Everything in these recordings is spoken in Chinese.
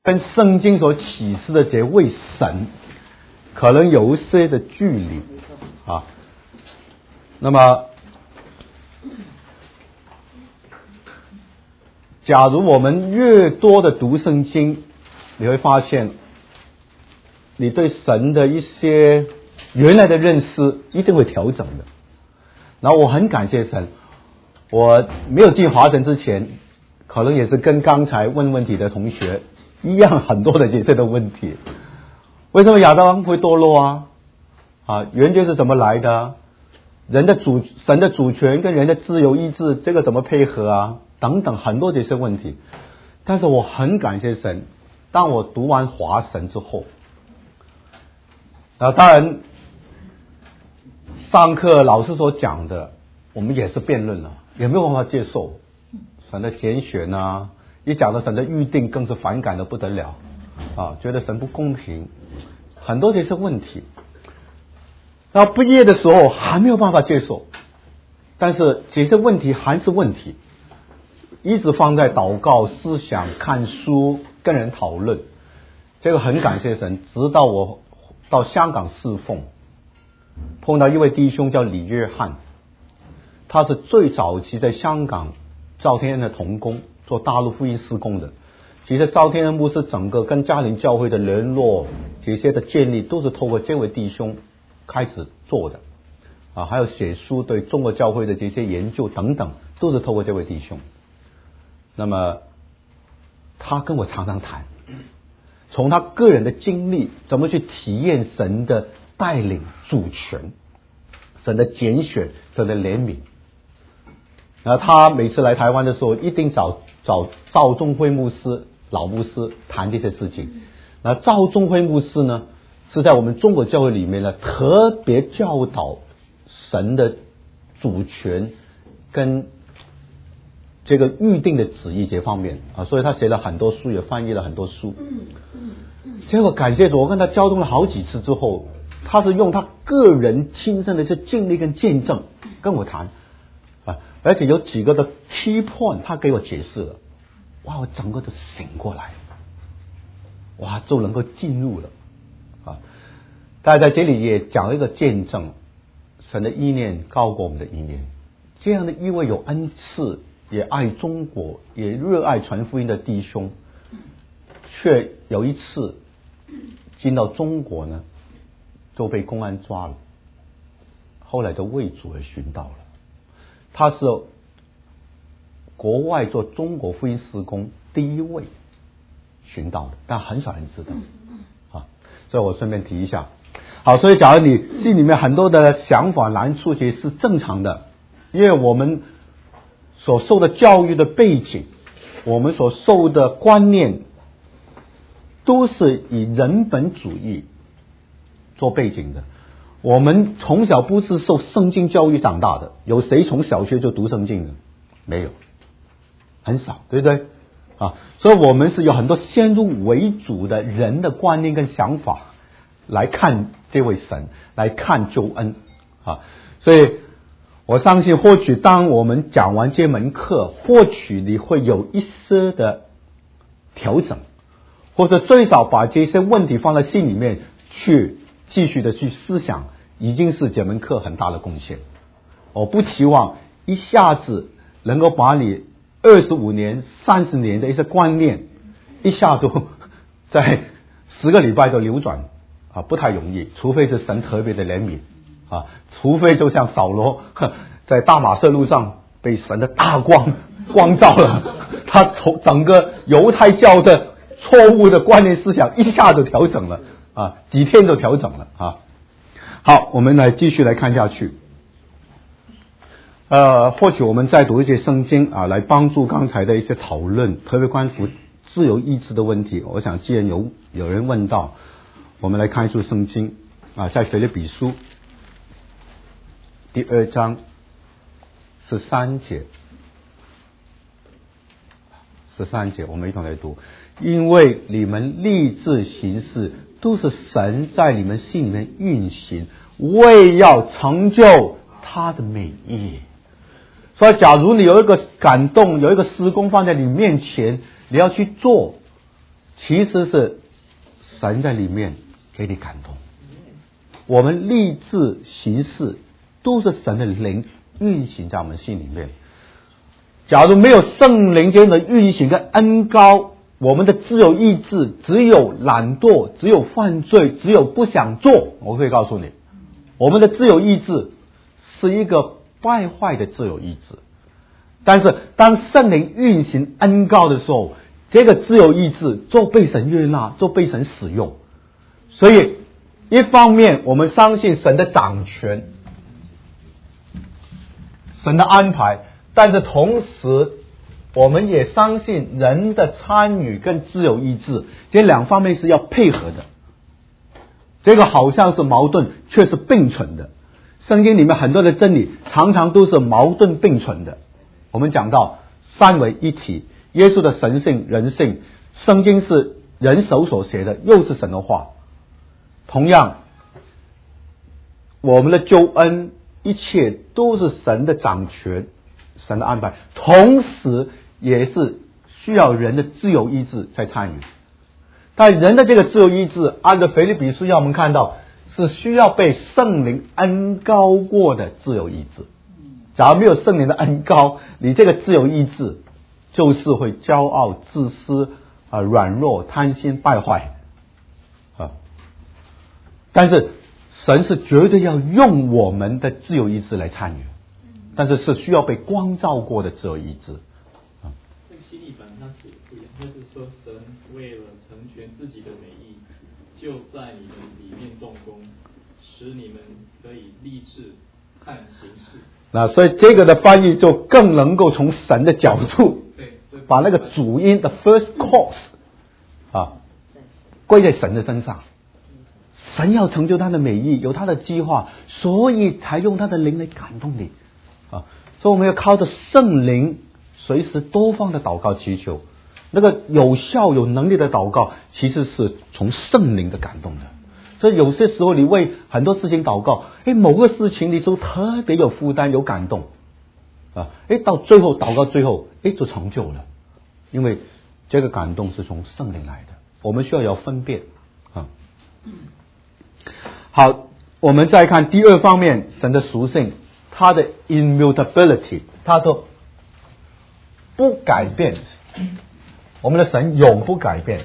跟圣经所启示的这位神可能有一些的距离啊。那么假如我们越多的读圣经，你会发现你对神的一些原来的认识一定会调整的。然后我很感谢神，我没有进华神之前，可能也是跟刚才问问题的同学一样，很多的这些的问题。为什么亚当会堕落啊？原罪是怎么来的？神的主权跟人的自由意志，这个怎么配合啊？等等很多这些问题。但是我很感谢神，当我读完华神之后，当然上课老师所讲的我们也是辩论了，也没有办法接受。神的拣选啊，一讲到神的预定更是反感的不得了啊，觉得神不公平，很多这些问题。然后毕业的时候还没有办法接受，但是这些问题还是问题，一直放在祷告、思想、看书、跟人讨论。这个很感谢神，直到我到香港侍奉，碰到一位弟兄叫李约翰，他是最早期在香港赵天恩的同工，做大陆福音事工的。其实赵天恩牧师整个跟嘉陵教会的联络，这些的建立都是透过这位弟兄开始做的啊，还有写书对中国教会的这些研究等等，都是透过这位弟兄。那么他跟我常常谈，从他个人的经历，怎么去体验神的带领、主权、神的拣选、神的怜悯。然后他每次来台湾的时候，一定找赵宗辉牧师、老牧师谈这些事情。那赵宗辉牧师呢，是在我们中国教会里面呢，特别教导神的主权跟这个预定的旨意这方面啊，所以他写了很多书，也翻译了很多书。结果感谢主，我跟他交通了好几次之后，他是用他个人亲身的这经历跟见证跟我谈啊，而且有几个的 key point 他给我解释了，哇，我整个都醒过来，哇，就能够进入了啊。大家在这里也讲了一个见证，神的意念高过我们的意念，这样的一位有恩赐，也爱中国，也热爱传福音的弟兄，却有一次进到中国呢，就被公安抓了，后来就为主而寻到了。他是国外做中国福音事工第一位寻到的，但很少人知道啊，所以我顺便提一下。好，所以假如你心里面很多的想法难处，其实是正常的，因为我们所受的教育的背景，我们所受的观念都是以人本主义做背景的。我们从小不是受圣经教育长大的，有谁从小学就读圣经的？没有，很少，对不对啊？所以我们是有很多先入为主的人的观念跟想法来看这位神，来看救恩啊。所以我相信，或许当我们讲完这门课，或许你会有一些的调整，或者最少把这些问题放在心里面去继续的去思想，已经是这门课很大的贡献。我不期望一下子能够把你25年、30年的一些观念一下子在10个礼拜都扭转啊，不太容易，除非是神特别的怜悯啊，除非就像扫罗在大马色路上被神的大光照了，他从整个犹太教的错误的观念思想一下就调整了啊，几天就调整了啊。好，我们来继续来看下去。或许我们再读一些圣经啊，来帮助刚才的一些讨论，特别关乎自由意志的问题。我想既然有人问到，我们来看一处圣经啊，在腓立比书第2章13节，13节，我们一同来读。因为你们立志行事，都是神在你们心里面运行，为要成就他的美意。所以假如你有一个感动，有一个施工放在你面前，你要去做， 其实是神在里面给你感动。我们立志行事都是神的灵运行在我们心里面。假如没有圣灵间的运行跟恩膏，我们的自由意志只有懒惰，只有犯罪，只有不想做。我可以告诉你，我们的自由意志是一个败坏的自由意志。但是当圣灵运行恩膏的时候，这个自由意志就被神悦纳，就被神使用。所以一方面我们相信神的掌权，神的安排，但是同时我们也相信人的参与跟自由意志这两方面是要配合的。这个好像是矛盾，却是并存的。圣经里面很多的真理常常都是矛盾并存的。我们讲到三位一体，耶稣的神性人性，圣经是人手所写的，又是神的话。同样我们的救恩一切都是神的掌权，神的安排，同时也是需要人的自由意志在参与。但人的这个自由意志，按照腓立比书让我们看到，是需要被圣灵恩膏过的自由意志。假如没有圣灵的恩膏，你这个自由意志就是会骄傲、自私、软弱、贪心、败坏啊。但是神是绝对要用我们的自由意志来参与，但是是需要被光照过的自由意志。 新译版它写不一样，它是说神为了成全自己的美意，就在你们里面动工，使你们可以立志看行事。 那所以这个的翻译就更能够从神的角度把那个主因的 first cause 归在神的身上。神要成就他的美意，有他的计划，所以才用他的灵来感动你所以我们要靠着圣灵随时多方的祷告祈求。那个有效有能力的祷告其实是从圣灵的感动的。所以有些时候你为很多事情祷告，某个事情你就特别有负担有感动到最后祷告最后就成就了，因为这个感动是从圣灵来的。我们需要有分辨好，我们再看第二方面，神的属性，它的 immutability， 它的不改变。我们的神永不改变。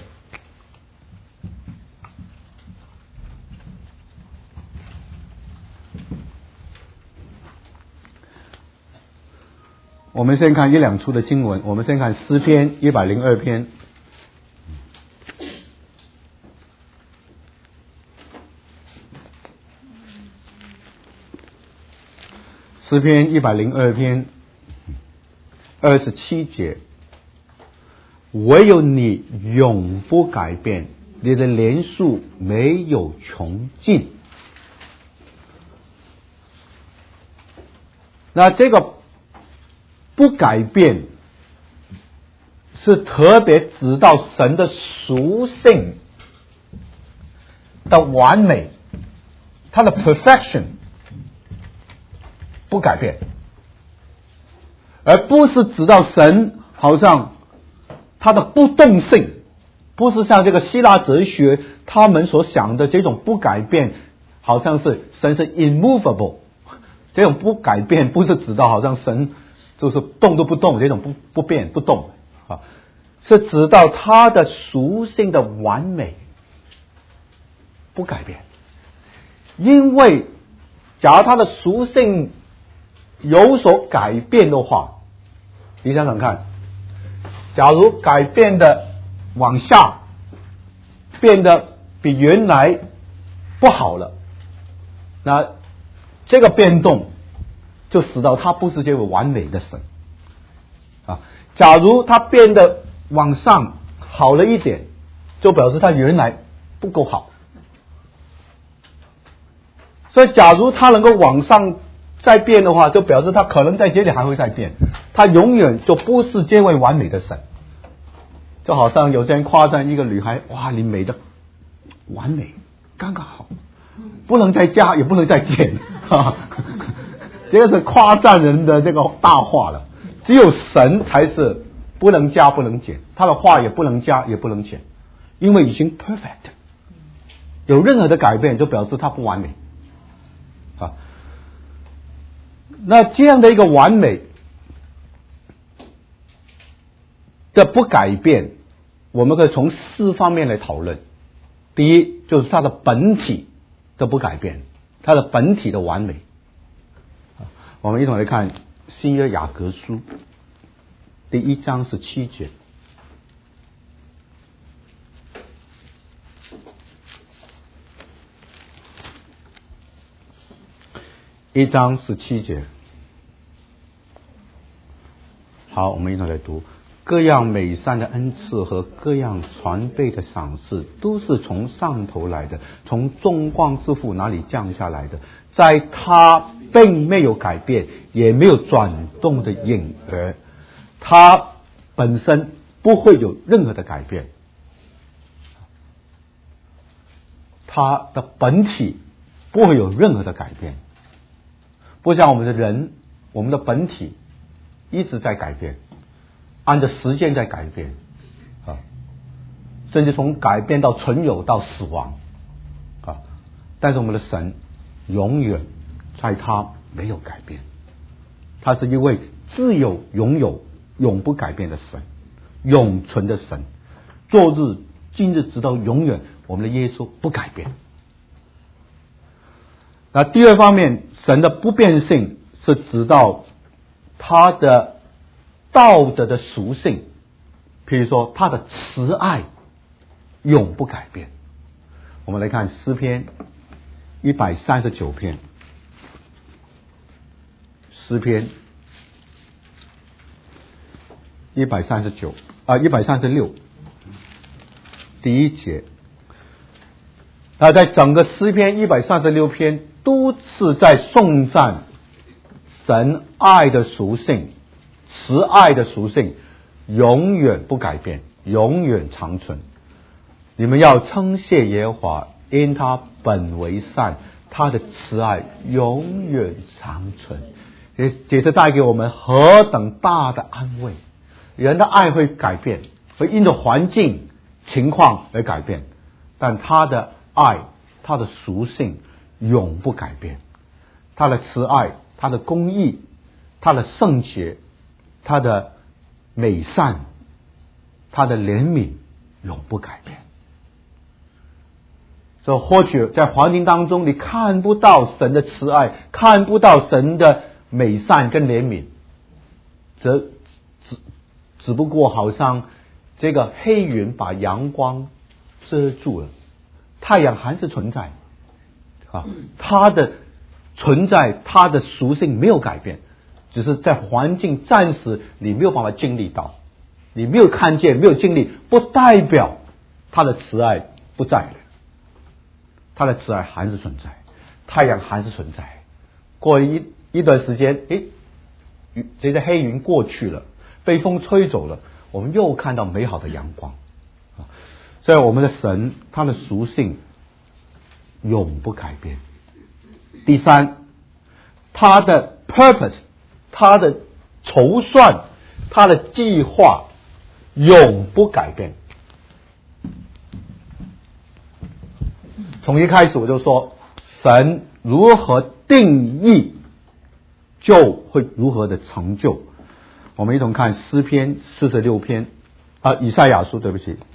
我们先看一两处的经文，我们先看诗篇102篇。诗篇102篇27节，唯有你永不改变，你的年数没有穷尽。那这个不改变是特别指到神的属性的完美，它的 perfection 不改变，而不是指到神好像他的不动性，不是像这个希腊哲学他们所想的这种不改变，好像是神是 immovable， 这种不改变不是指到好像神就是动都不动，这种不变不动是指到他的属性的完美不改变。因为假如他的属性有所改变的话，你想想看，假如改变的往下，变得比原来不好了，那这个变动就使到他不是这位完美的神假如他变得往上好了一点，就表示他原来不够好。所以假如他能够往上再变的话，就表示他可能在这里还会再变，他永远就不是这位完美的神。就好像有些人夸赞一个女孩，哇，你美的完美刚刚好，不能再加也不能再减这个是夸赞人的这个大话了。只有神才是不能加不能减，他的话也不能加也不能减， 因为已经 perfect， 有任何的改变就表示它不完美啊。那这样的一个完美的不改变，我们可以从4方面来讨论。第一，就是它的本体的不改变，它的本体的完美。我们一同来看新约雅各书第1章17节。1章17节。好，我们一同来读。各样美善的恩赐和各样传备的赏赐，都是从上头来的，从众光之父那里降下来的，在他并没有改变，也没有转动的影儿，他本身不会有任何的改变，他的本体不会有任何的改变，不像我们的人，我们的本体一直在改变，按照时间在改变啊，甚至从改变到存有到死亡啊，但是我们的神永远在他没有改变，他是一位自有永有永不改变的神，永存的神，昨日今日直到永远，我们的耶稣不改变。那第二方面，神的不变性是指到他的道德的属性，譬如说他的慈爱永不改变。我们来看诗篇139篇，诗篇136第1节。那在整个诗篇136篇都是在颂赞神爱的属性，慈爱的属性永远不改变，永远长存。你们要称谢耶和华，因他本为善，他的慈爱永远长存。这是带给我们何等大的安慰。人的爱会改变，会因着环境情况而改变，但他的爱，他的属性永不改变。他的慈爱，他的公义，他的圣洁，他的美善，他的怜悯永不改变。所以或许在环境当中你看不到神的慈爱，看不到神的美善跟怜悯，只不过好像这个黑云把阳光遮住了，太阳还是存在啊，它的存在，它的属性没有改变，只是在环境暂时你没有办法经历到，你没有看见，没有经历，不代表它的慈爱不在了，它的慈爱还是存在，太阳还是存在。过了一段时间，这些黑云过去了，被风吹走了，我们又看到美好的阳光。所以我们的神，他的属性永不改变。第三，他的 purpose， 他的筹算，他的计划永不改变。从一开始我就说，神如何定义，就会如何的成就。我们一同看诗篇46篇以赛亚书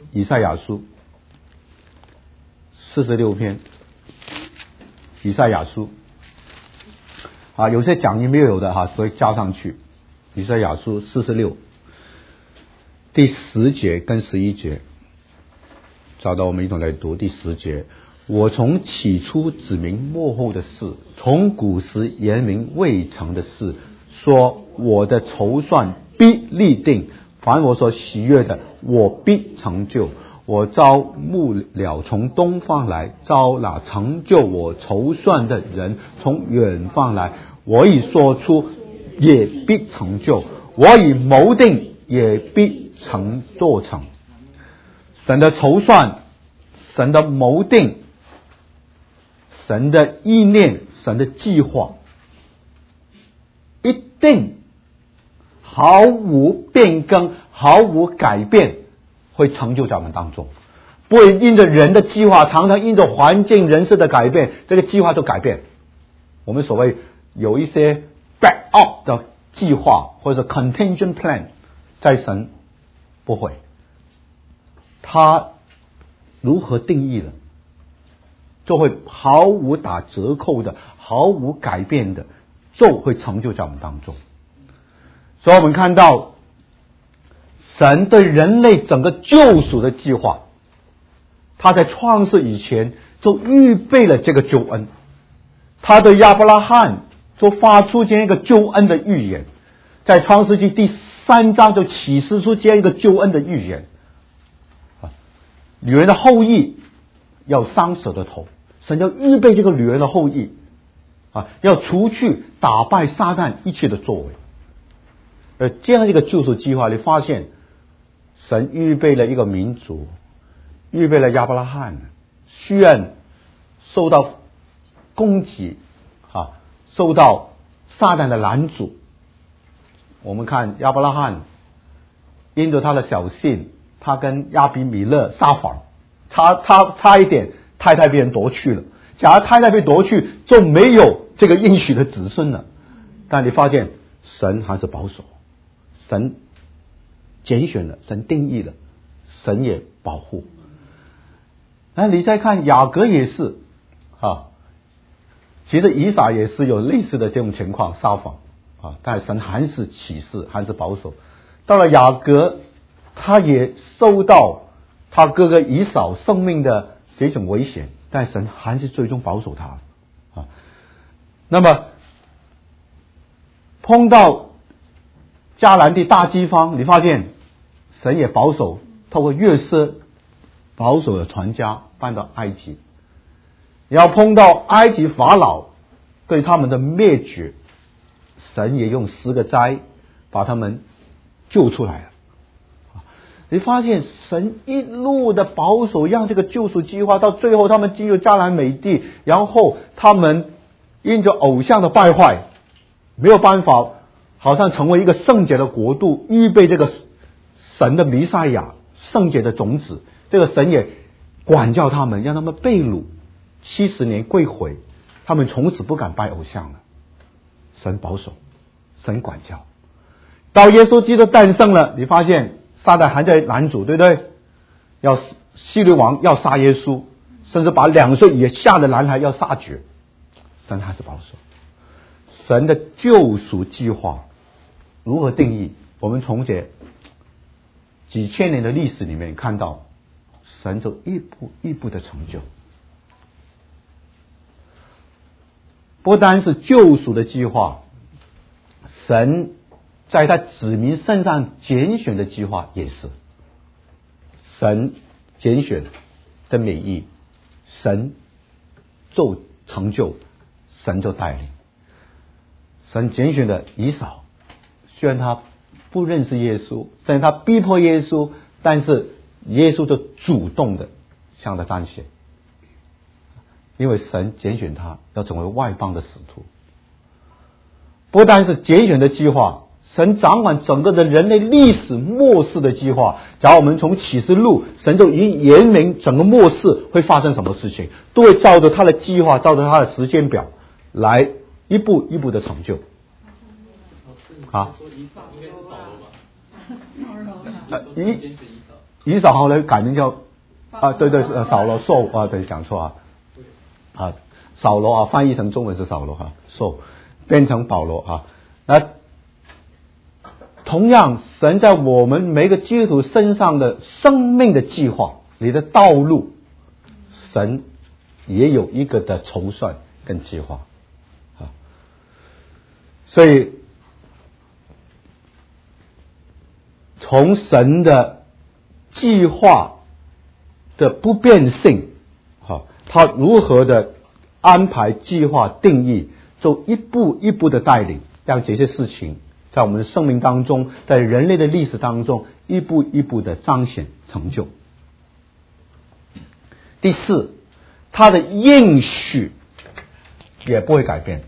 46篇，以赛亚书有些讲义没有的所以加上去。以赛亚书46第10节跟11节，找到我们一同来读第10节。我从起初指明末后的事，从古时言明未成的事，说我的筹算必立定，凡我所喜悦的，我必成就。我招幕僚从东方来，招那成就我筹算的人从远方来。我已说出，也必成就；我已谋定，也必做成。神的筹算，神的谋定，神的意念，神的计划，一定毫无变更，毫无改变，会成就在我们当中。 不会因着人的计划，常常因着环境人事的改变，这个计划就改变。我们所谓有一些 backup 的计划或者 contingent plan， 在神不会，他如何定义了，就会毫无打折扣的，毫无改变的，就会成就在我们当中。所以我们看到神对人类整个救赎的计划，他在创世以前就预备了这个救恩，他对亚伯拉罕就发出这样一个救恩的预言，在创世纪第3章就启示出这样一个救恩的预言。女人的后裔要伤蛇的头，神要预备这个女人的后裔要除去打败撒旦一切的作为。这样一个救赎计划，你发现神预备了一个民族，预备了亚伯拉罕，虽然受到攻击受到撒旦的拦阻。我们看亚伯拉罕因着他的小信，他跟亚比米勒撒谎，差一点太太被人夺去了，假如太太被夺去，就没有这个应许的子孙了。但你发现神还是保守，神拣选了，神定义了，神也保护。那你再看雅各也是其实以撒也是有类似的这种情况，撒谎但神还是启示，还是保守。到了雅各，他也受到他哥哥以扫生命的这种危险，但神还是最终保守他那么碰到迦南地大饥荒，你发现神也保守，透过约瑟保守的传家搬到埃及。要碰到埃及法老对他们的灭绝，神也用10个灾把他们救出来了。你发现神一路的保守，让这个救赎计划到最后他们进入迦南美地，然后他们因着偶像的败坏，没有办法好像成为一个圣洁的国度，预备这个神的弥赛亚，圣洁的种子。这个神也管教他们，让他们被掳70年归回，他们从此不敢拜偶像了。神保守，神管教。到耶稣基督诞生了，你发现撒旦还在拦阻，对不对？要希律王要杀耶稣，甚至把2岁以下的男孩要杀绝。神还是保守。神的救赎计划如何定义？我们从这几千年的历史里面看到，神就一步一步的成就。不单是救赎的计划，神在他子民身上拣选的计划也是。神拣选的美意，神就成就，神就带领。神拣选的以扫，虽然他不认识耶稣，虽然他逼迫耶稣，但是耶稣就主动的向他彰显，因为神拣选他要成为外邦的使徒。不但是拣选的计划，神掌管整个的人类历史末世的计划。假如我们从启示录，神就已经言明整个末世会发生什么事情，都会照着他的计划，照着他的时间表来一步一步的成就。以扫后来改名叫扫罗受对，讲错扫罗翻译成中文是扫罗受变成保罗那同样，神在我们每个基督徒身上的生命的计划，你的道路，神也有一个的筹算跟计划所以从神的计划的不变性他如何的安排计划定义，就一步一步的带领，让这些事情在我们的生命当中，在人类的历史当中一步一步的彰显成就。第4，他的应许也不会改变。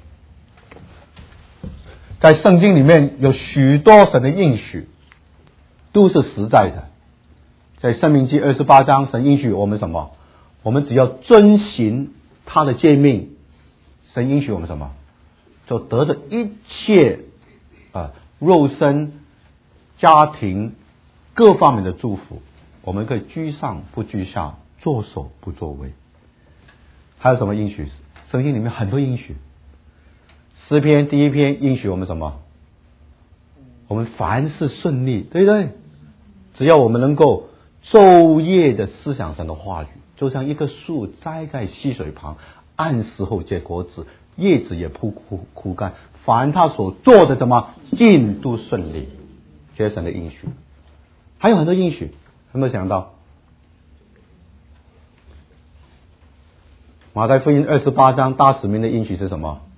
在圣经里面有许多神的应许都是实在的， 在申命记28章，神应许我们什么？我们只要遵行他的诫命，神应许我们什么？就得着一切肉身、家庭各方面的祝福。我们可以居上不居下，作首不作尾。还有什么应许？圣经里面很多应许。诗篇第1篇应许我们什么？我们凡事顺利，对不对？只要我们能够昼夜的思想神的话语，就像一棵树栽在溪水旁，按时候结果子，叶子也不枯干，凡他所做的怎么尽都顺利。这是神的应许。还有很多应许，有没有想到？马太福音28章大使命的应许是什么？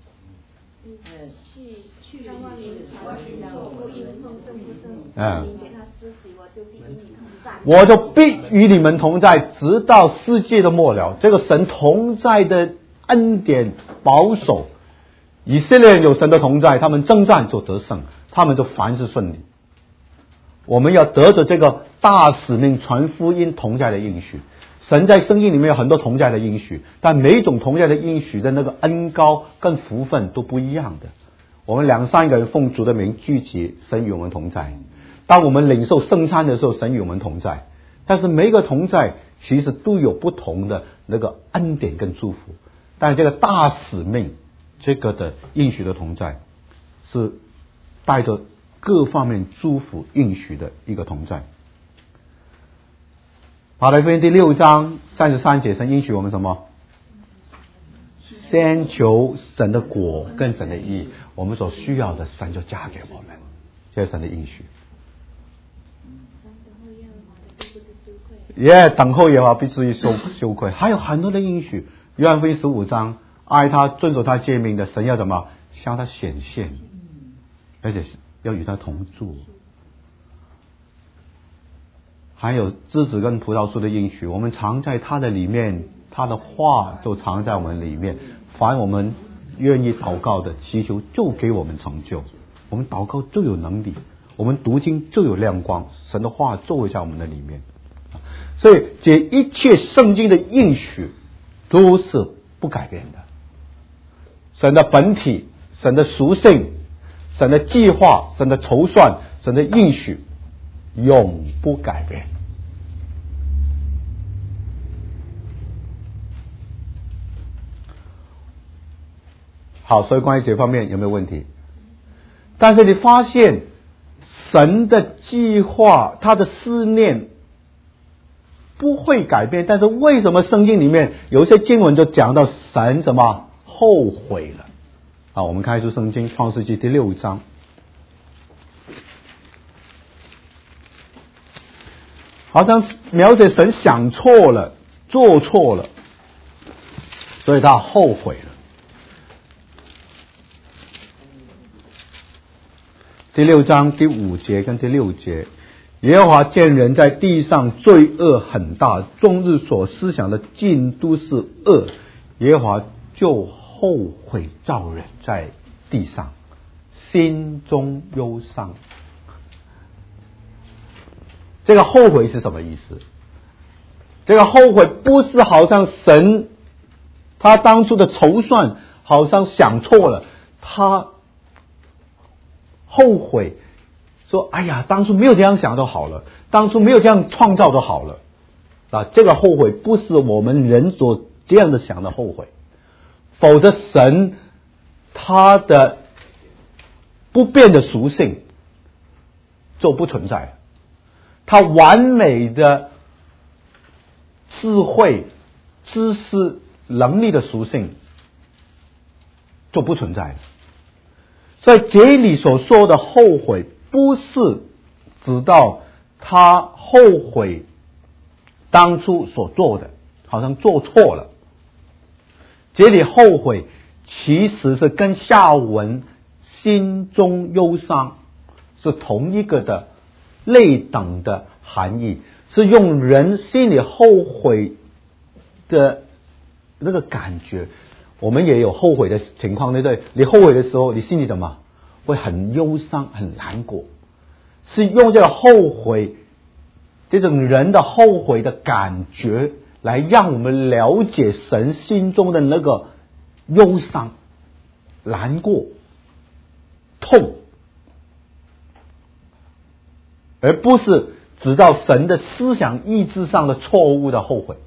我就必与你们同在，直到世界的末了。这个神同在的恩典保守以色列人，有神的同在，他们征战就得胜，他们就凡事顺利。我们要得着这个大使命传福音同在的应许。神在圣经里面有很多同在的应许，但每一种同在的应许的那个恩高跟福分都不一样的。我们2-3个人奉主的名聚集，神与我们同在。当我们领受圣餐的时候，神与我们同在。但是每一个同在其实都有不同的那个恩典跟祝福。但这个大使命，这个的应许的同在，是带着各方面祝福应许的一个同在。马太福音第6章33节，神应许我们什么？先求神的国跟神的义，我们所需要的神就加给我们，这是神的应许。等候耶和华必至于羞愧。还有很多的应许。约翰福音15章，爱他遵守他诫命的，神要怎么向他显现，而且要与他同住。还有枝子跟葡萄树的应许，我们藏在他的里面，他的话就藏在我们里面。凡我们愿意祷告的祈求，就给我们成就。我们祷告就有能力，我们读经就有亮光，神的话就会在我们的里面。所以这一切圣经的应许都是不改变的。神的本体、神的属性、神的计划、神的筹算、神的应许永不改变。好，所以关于这方面有没有问题？但是你发现神的计划，他的思念不会改变，但是为什么圣经里面有一些经文就讲到神什么后悔了？好，我们开出圣经创世纪第6章。好像描写神想错了，做错了，所以他后悔了。第6章第5节跟第6节，耶和华见人在地上罪恶很大，终日所思想的尽都是恶，耶和华就后悔造人在地上，心中忧伤。这个后悔是什么意思？这个后悔不是好像神他当初的筹算好像想错了，他后悔说哎呀，当初没有这样想就好了，当初没有这样创造就好了。这个后悔不是我们人所这样的想的后悔，否则神他的不变的属性就不存在，他完美的智慧、知识、能力的属性就不存在了。所以这里所说的后悔，不是指到他后悔当初所做的，好像做错了。这里后悔其实是跟下文心中忧伤是同一个的类等的含义，是用人心里后悔的那个感觉。我们也有后悔的情况，对不对？你后悔的时候，你心里怎么会很忧伤、很难过？是用这个后悔这种人的后悔的感觉，来让我们了解神心中的那个忧伤、难过、痛，而不是指到神的思想意志上的错误的后悔。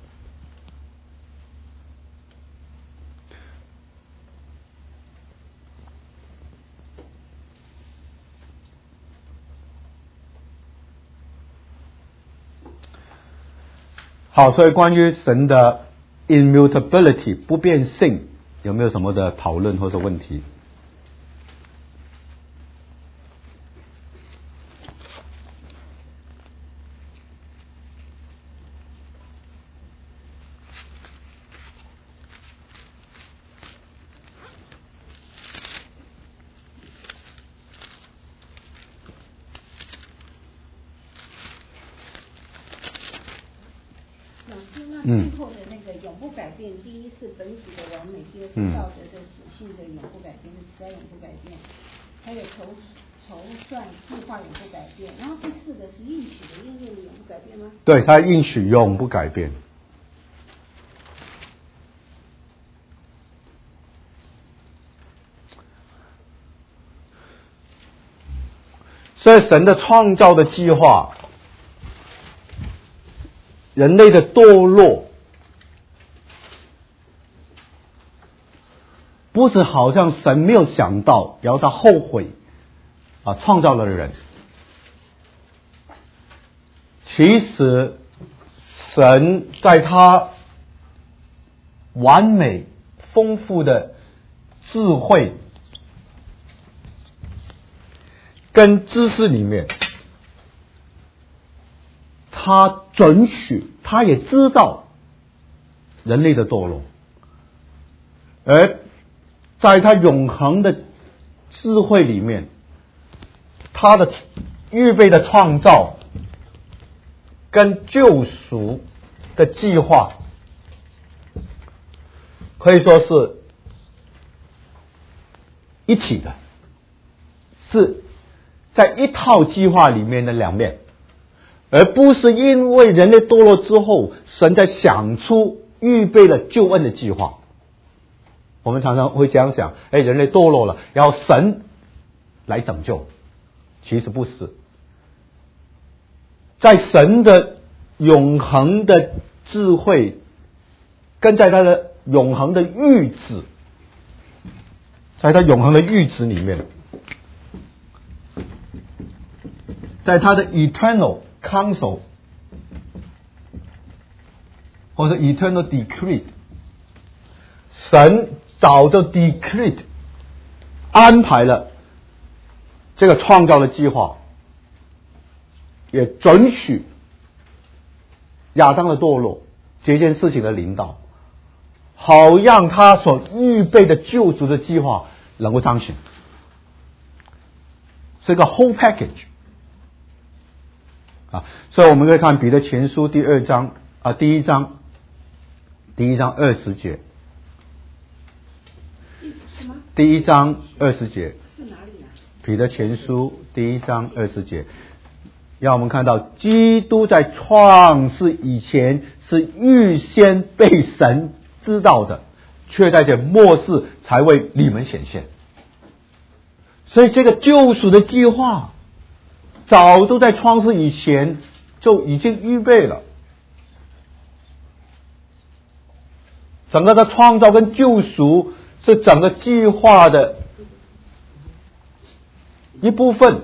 好，所以关于神的 immutability 不变性，有没有什么的讨论或者问题？ 最后的那个永不改变，第一是本体的完美，第二是道德的属性的永不改变，是慈爱永不改变，还有筹算计划永不改变，然后第四个是应许的应验的永不改变吗？ 对，他应许永不改变。所以神的创造的计划，人类的堕落，不是好像神没有想到，然后他后悔创造了人。其实神在他完美丰富的智慧跟知识里面，他准许，他也知道人类的堕落，而在他永恒的智慧里面，他的预备的创造跟救赎的计划，可以说是一体的，是在一套计划里面的两面，而不是因为人类堕落之后，神在想出预备了救恩的计划。我们常常会这样想，人类堕落了，然后神来拯救，其实不是。在神的永恒的智慧，跟在他的永恒的预旨，在他永恒的预旨里面，在他的 eternal counsel 或者 eternal decree， 神早就 decree 安排了这个创造的计划，也准许亚当的堕落这件事情的领导，好让他所预备的救赎的计划能够彰显，是一个 whole package。所以我们可以看彼得前书第一章20节，第一章20节， 是哪里啊？ 彼得前书第一章20节，让我们看到基督在创世以前是预先被神知道的，却在这末世才为你们显现。所以这个救赎的计划早都在创世以前就已经预备了，整个的创造跟救赎是整个计划的一部分。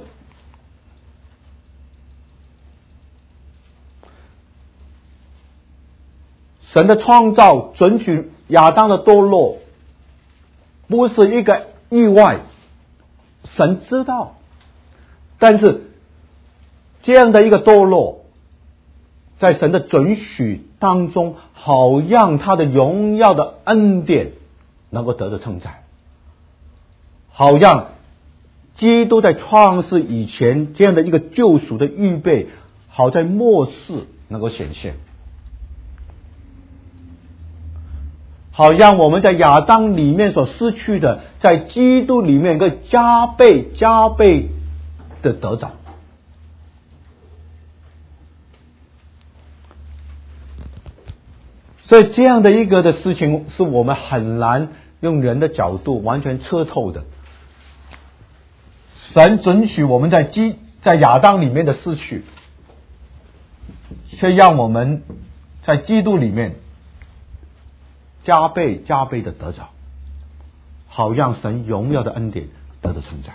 神的创造准许亚当的堕落，不是一个意外，神知道，但是这样的一个堕落，在神的准许当中，好让他的荣耀的恩典能够得到称赞，好让基督在创世以前这样的一个救赎的预备，好在末世能够显现，好让我们在亚当里面所失去的，在基督里面可以加倍的得着。 所以这样的一个的事情是我们很难用人的角度完全彻透的。神准许我们在亚当里面的失去，却让我们在基督里面加倍的得着，好让神荣耀的恩典得到存在。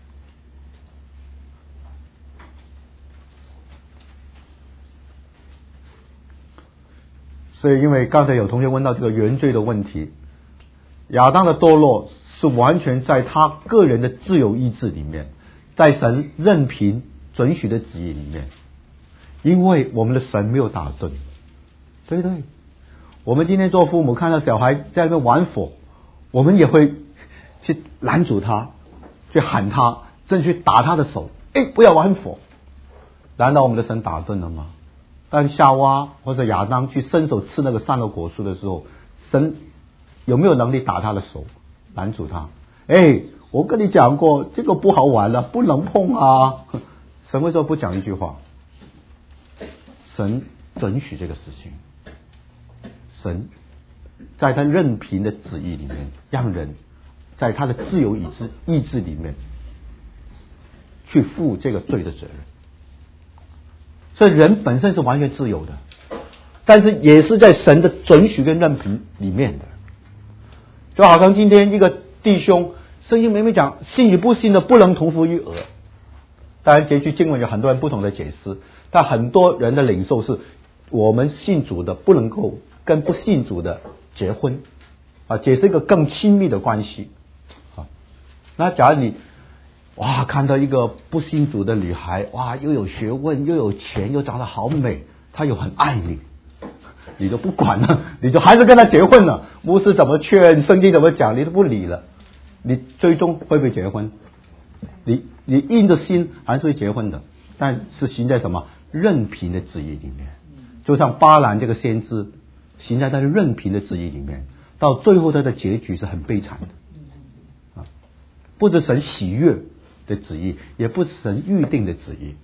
所以因为刚才有同学问到这个原罪的问题，亚当的堕落是完全在他个人的自由意志里面，在神任凭准许的旨意里面。因为我们的神没有打盹，对不对？我们今天做父母看到小孩在那边玩火，我们也会去拦阻他，去喊他，甚至去打他的手，不要玩火。难道我们的神打盹了吗？当夏娃或者亚当去伸手吃那个善恶果树的时候，神有没有能力打他的手，拦阻他？我跟你讲过这个不好玩了，不能碰啊。神为什么不讲一句话？神准许这个事情，神在他任凭的旨意里面，让人在他的自由意志里面去负这个罪的责任。所以人本身是完全自由的，但是也是在神的准许跟任凭里面的。就好像今天一个弟兄圣经明明讲信与不信的不能同父一儿，当然这句经文有很多人不同的解释，但很多人的领受是我们信主的不能够跟不信主的结婚解释一个更亲密的关系那假如你看到一个不信主的女孩，又有学问又有钱又长得好美，她又很爱你，你就不管了，你就还是跟她结婚了，牧师怎么劝，圣经怎么讲，你都不理了，你最终会不会结婚？你硬着心还是会结婚的，但是行在什么任凭的旨意里面，就像巴兰这个先知行在他的任凭的旨意里面，到最后他的结局是很悲惨的不是神喜悦的旨意，也不是神预定的旨意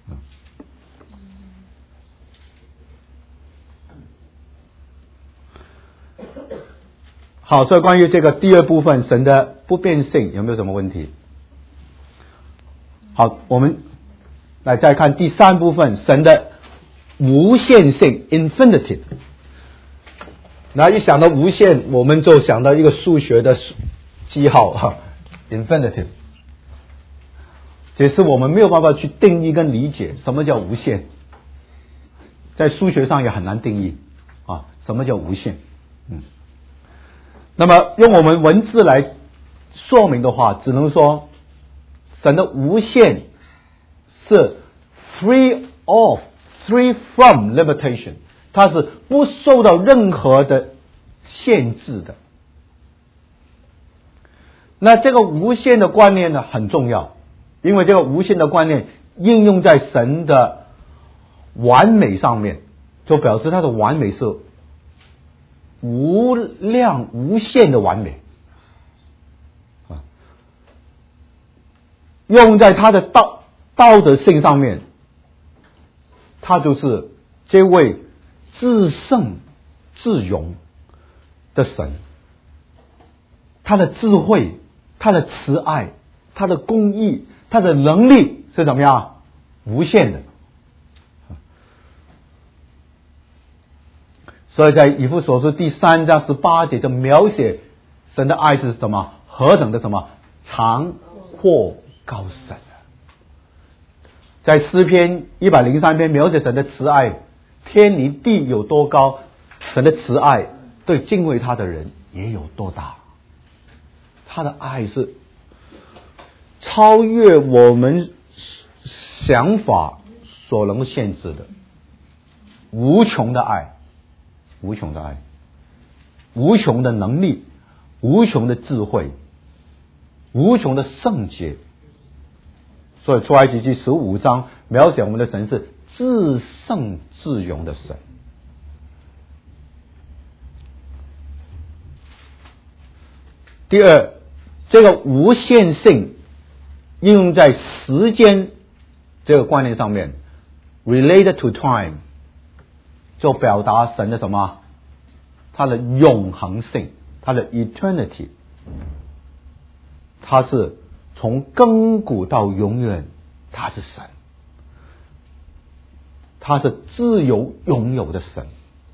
好，所以关于这个第二部分神的不变性有没有什么问题？好，我们来再看第三部分神的无限性 infinitive。 那一想到无限，我们就想到一个数学的记号infinitive， 这是我们没有办法去定义跟理解什么叫无限，在数学上也很难定义什么叫无限那么用我们文字来说明的话，只能说神的无限是 free from limitation， 它是不受到任何的限制的。那这个无限的观念呢很重要，因为这个无限的观念应用在神的完美上面，就表示它的完美是无量无限的完美用在他的道德性上面，他就是这位至圣至荣的神，他的智慧，他的慈爱，他的公义，他的能力是怎么样？无限的。所以在以弗所书第3章18节就描写神的爱是什么？何等的什么长阔高深在诗篇103篇描写神的慈爱，天离地有多高，神的慈爱对敬畏他的人也有多大。他的爱是超越我们想法所能限制的，无穷的爱，无穷的爱，无穷的能力，无穷的智慧，无穷的圣洁。所以出埃及记15章描写我们的神是至圣至荣的神。第二，这个无限性应用在时间这个观念上面 related to time， 就表达神的什么它的永恒性，它的 eternity， 它是从亘古到永远，它是神，它是自由拥有的神。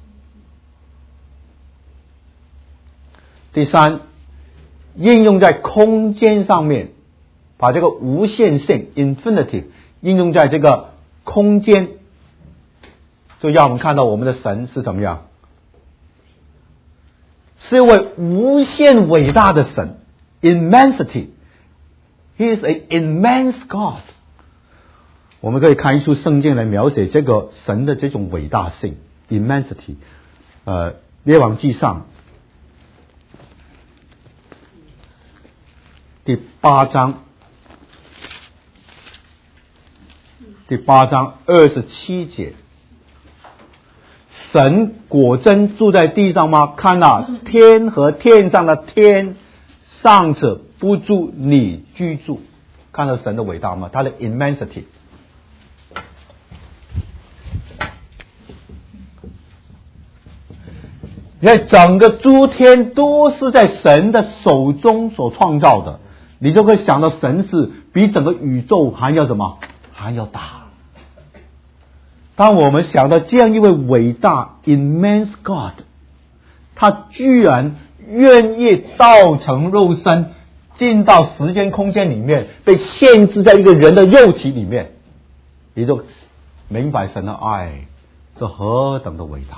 第三，应用在空间上面，把这个无限性 infinity 应用在这个空间，就让我们看到我们的神是怎么样，是一位无限伟大的神 immensity， He is an immense God。 我们可以看一处圣经来描写这个神的这种伟大性 immensity。列王纪上第8章27节，神果真住在地上吗？看啊，天和天上的天尚且不住你居住。看到神的伟大吗？他的 immensity。你看整个诸天都是在神的手中所创造的，你就会想到神是比整个宇宙还要什么？还要大。当我们想到这样一位伟大 immense God， 他居然愿意道成肉身，进到时间空间里面，被限制在一个人的肉体里面，你就明白神的爱是何等的伟大。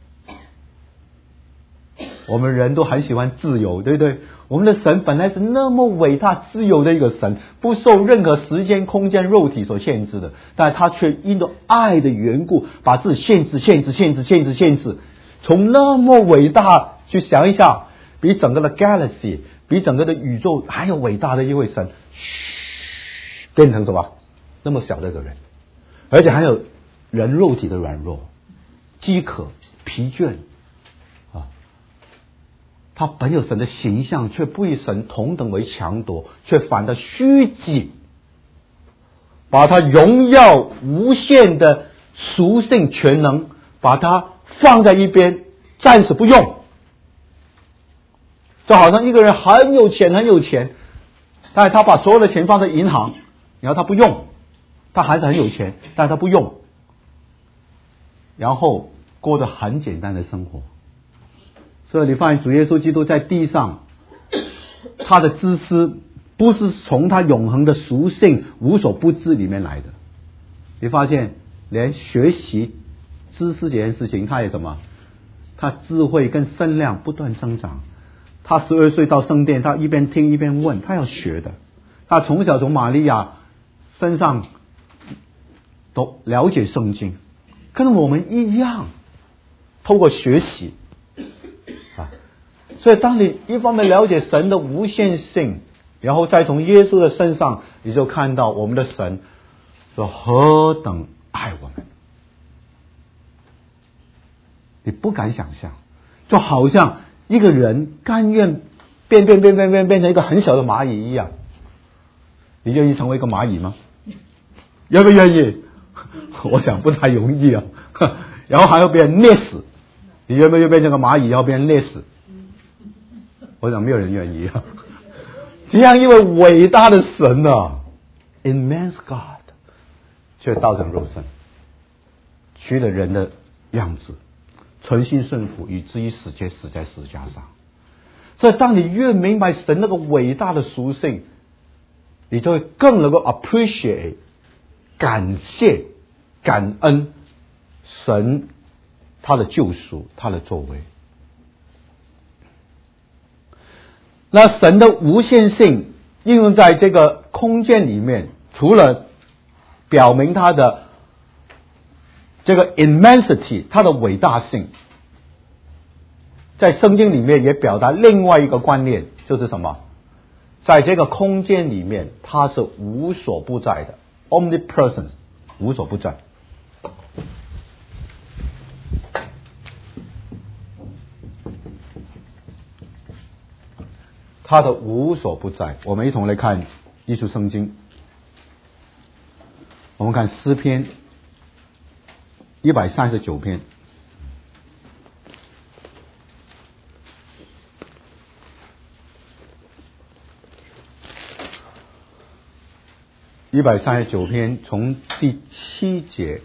我们人都很喜欢自由，对不对？我们的神本来是那么伟大自由的一个神，不受任何时间空间肉体所限制的，但他却因着爱的缘故把自己限制，从那么伟大，去想一下，比整个的 galaxy， 比整个的宇宙还有伟大的一位神，变成什么？那么小的一个人，而且还有人肉体的软弱、饥渴、疲倦他本有神的形象，却不与神同等为强夺，却反得虚己，把他荣耀无限的属性全能，把它放在一边，暂时不用。就好像一个人很有钱，但是他把所有的钱放在银行，然后他不用，他还是很有钱，但是他不用，然后过着很简单的生活。所以你发现主耶稣基督在地上，他的知识不是从他永恒的属性无所不知里面来的。你发现连学习知识这件事情，他也什么？他智慧跟身量不断增长。他12岁到圣殿，他一边听一边问，他要学的。他从小从玛利亚身上都了解圣经，跟我们一样，透过学习。所以当你一方面了解神的无限性，然后再从耶稣的身上，你就看到我们的神是何等爱我们，你不敢想象。就好像一个人甘愿变成一个很小的蚂蚁一样，你愿意成为一个蚂蚁吗？愿不愿意？我想不太容易啊。然后还要被人捏死，你愿不愿意变成个蚂蚁，要被人捏死？我想没有人愿意啊。这样一位伟大的神啊 ，immense God， 却道成肉身，取了人的样子，存心顺服，以至于死，却死在十字架上。所以当你越明白神那个伟大的属性，你就会更能够 appreciate 感谢感恩神他的救赎，他的作为。那神的无限性应用在这个空间里面，除了表明他的这个 immensity， 他的伟大性，在圣经里面也表达另外一个观念，就是什么？在这个空间里面，他是无所不在的 omnipresence， 无所不在。他的无所不在。我们一同来看一处圣经，我们看诗篇139篇。 139篇从第7节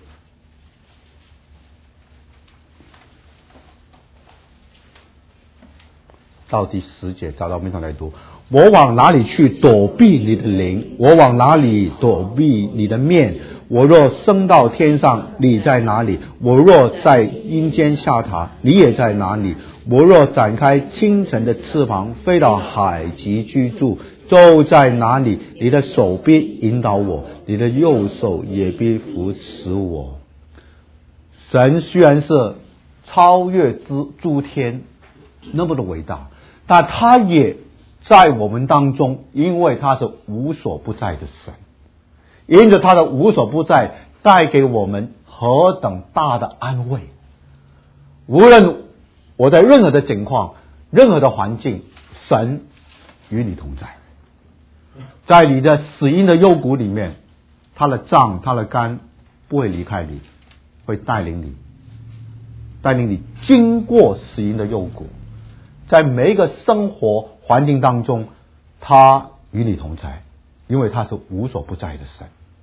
到第10节，找到我们一同来读。我往哪里去躲避你的灵？我往哪里躲避你的面？我若升到天上，你在哪里？我若在阴间下榻，你也在哪里？我若展开清晨的翅膀，飞到海极居住，就在哪里？你的手必引导我，你的右手也必扶持我。神虽然是超越诸天那么的伟大，但他也在我们当中，因为他是无所不在的神，因着他的无所不在，带给我们何等大的安慰。无论我在任何的情况，任何的环境，神与你同在。在你的死荫的幽谷里面，他的杖他的竿不会离开你，会带领你经过死荫的幽谷。在每一个生活环境当中，他与你同在，因为他是无所不在的神。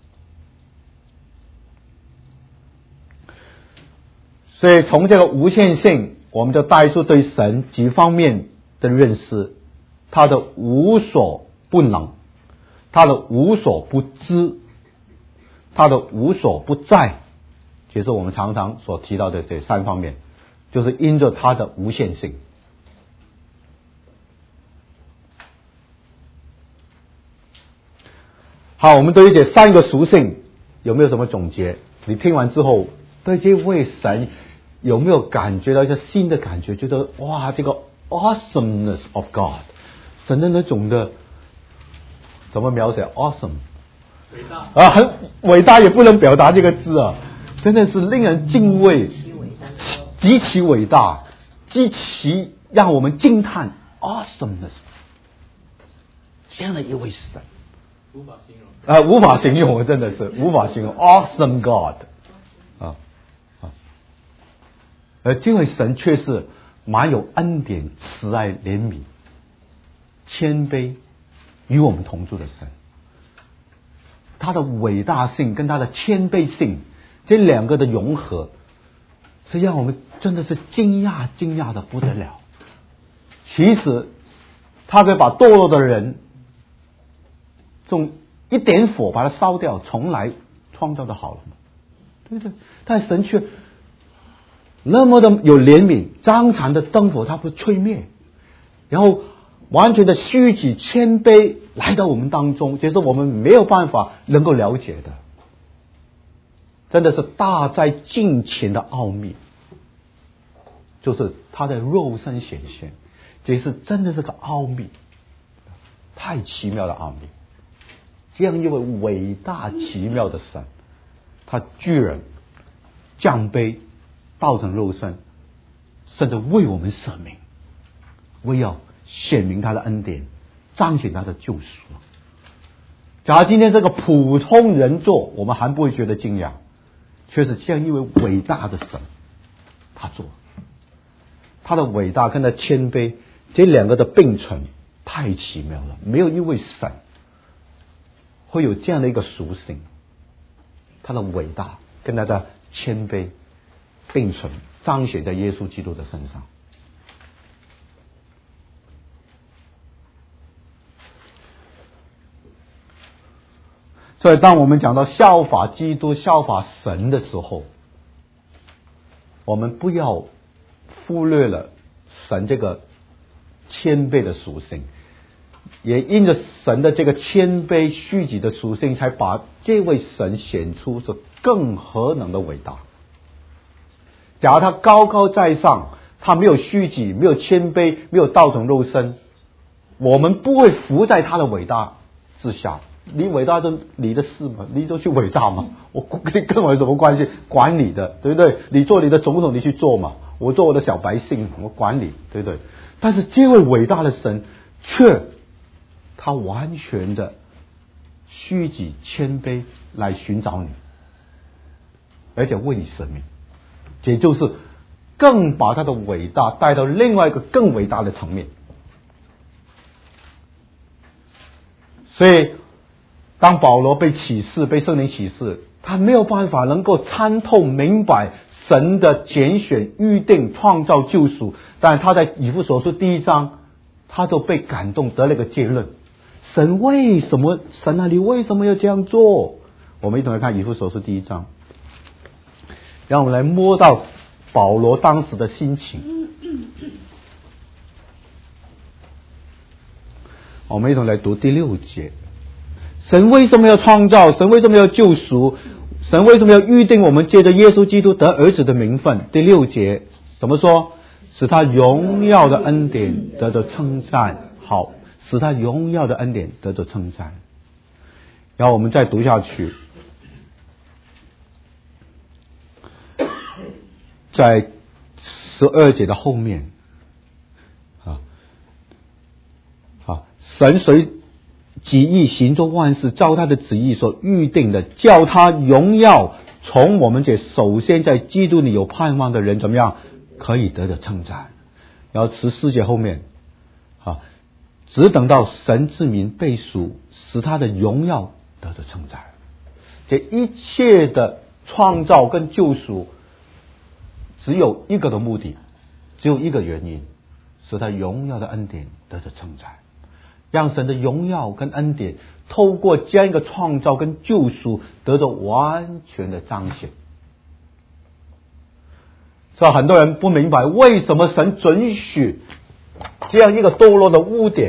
所以从这个无限性，我们就带出对神几方面的认识：他的无所不能，他的无所不知，他的无所不在。其实我们常常所提到的这3方面，就是因着他的无限性。好，我们对于这3个属性有没有什么总结？你听完之后，对这位神有没有感觉到一些新的感觉？觉得哇，这个 awesomeness of God， 神的那种的怎么描写 awesome？ 伟大啊，很伟大也不能表达这个字啊，真的是令人敬畏，极其伟大，极其让我们惊叹 awesomeness， 这样的一位神。 无法形容无法形容，真的是无法形容 ，awesome God， 而这位神却是满有恩典、慈爱、怜悯、谦卑，与我们同住的神。他的伟大性跟他的谦卑性，这2个的融合，是让我们真的是惊讶的不得了。其实，他可以把堕落的人从一点火把它烧掉，重来创造的好了嘛，对不对？但神却那么的有怜悯，张残的灯火他不吹灭，然后完全的虚己谦卑来到我们当中，这是我们没有办法能够了解的，真的是大在近前的奥秘，就是他的肉身显现，这是真的是个奥秘，太奇妙的奥秘。这样一位伟大奇妙的神，他居然降卑道成肉身，甚至为我们舍命，为要显明他的恩典，彰显他的救赎。假如今天这个普通人做，我们还不会觉得惊讶，却是这样一位伟大的神，他做，他的伟大跟他谦卑这2个的并存，太奇妙了。没有一位神会有这样的一个属性，他的伟大跟他的谦卑并存，彰显在耶稣基督的身上。所以当我们讲到效法基督、效法神的时候，我们不要忽略了神这个谦卑的属性，也因着神的这个谦卑虚己的属性，才把这位神显出是更何等的伟大。假如他高高在上，他没有虚己，没有谦卑，没有道成肉身，我们不会服在他的伟大之下。你伟大就你的事嘛，你就去伟大嘛，我跟我有什么关系？管你的，对不对？你做你的总统，你去做嘛，我做我的小百姓，我管你，对不对？但是这位伟大的神却他完全的虚己谦卑来寻找你，而且为你舍命，也就是更把他的伟大带到另外一个更伟大的层面。所以当保罗被启示，被圣灵启示，他没有办法能够参透明白神的拣选、预定、创造、救赎，但他在以弗所书第1章，他就被感动，得了一个结论：神为什么？神啊，你为什么要这样做？我们一同来看以弗所书第1章，让我们来摸到保罗当时的心情。我们一同来读第6节。神为什么要创造？神为什么要救赎？神为什么要预定我们借着耶稣基督得儿子的名分？第6节怎么说？使他荣耀的恩典得着称赞。好，使他荣耀的恩典得着称赞。然后我们再读下去，在12节的后面，神随己意行作万事，照他的旨意所预定的，叫他荣耀从我们这首先在基督里有盼望的人怎么样可以得着称赞。然后14节后面只等到神之民被赎，使他的荣耀得着称赞。这一切的创造跟救赎只有一个的目的，只有一个原因，使他荣耀的恩典得着称赞，让神的荣耀跟恩典透过这样一个创造跟救赎得到完全的彰显。所以很多人不明白为什么神准许这样一个堕落的污点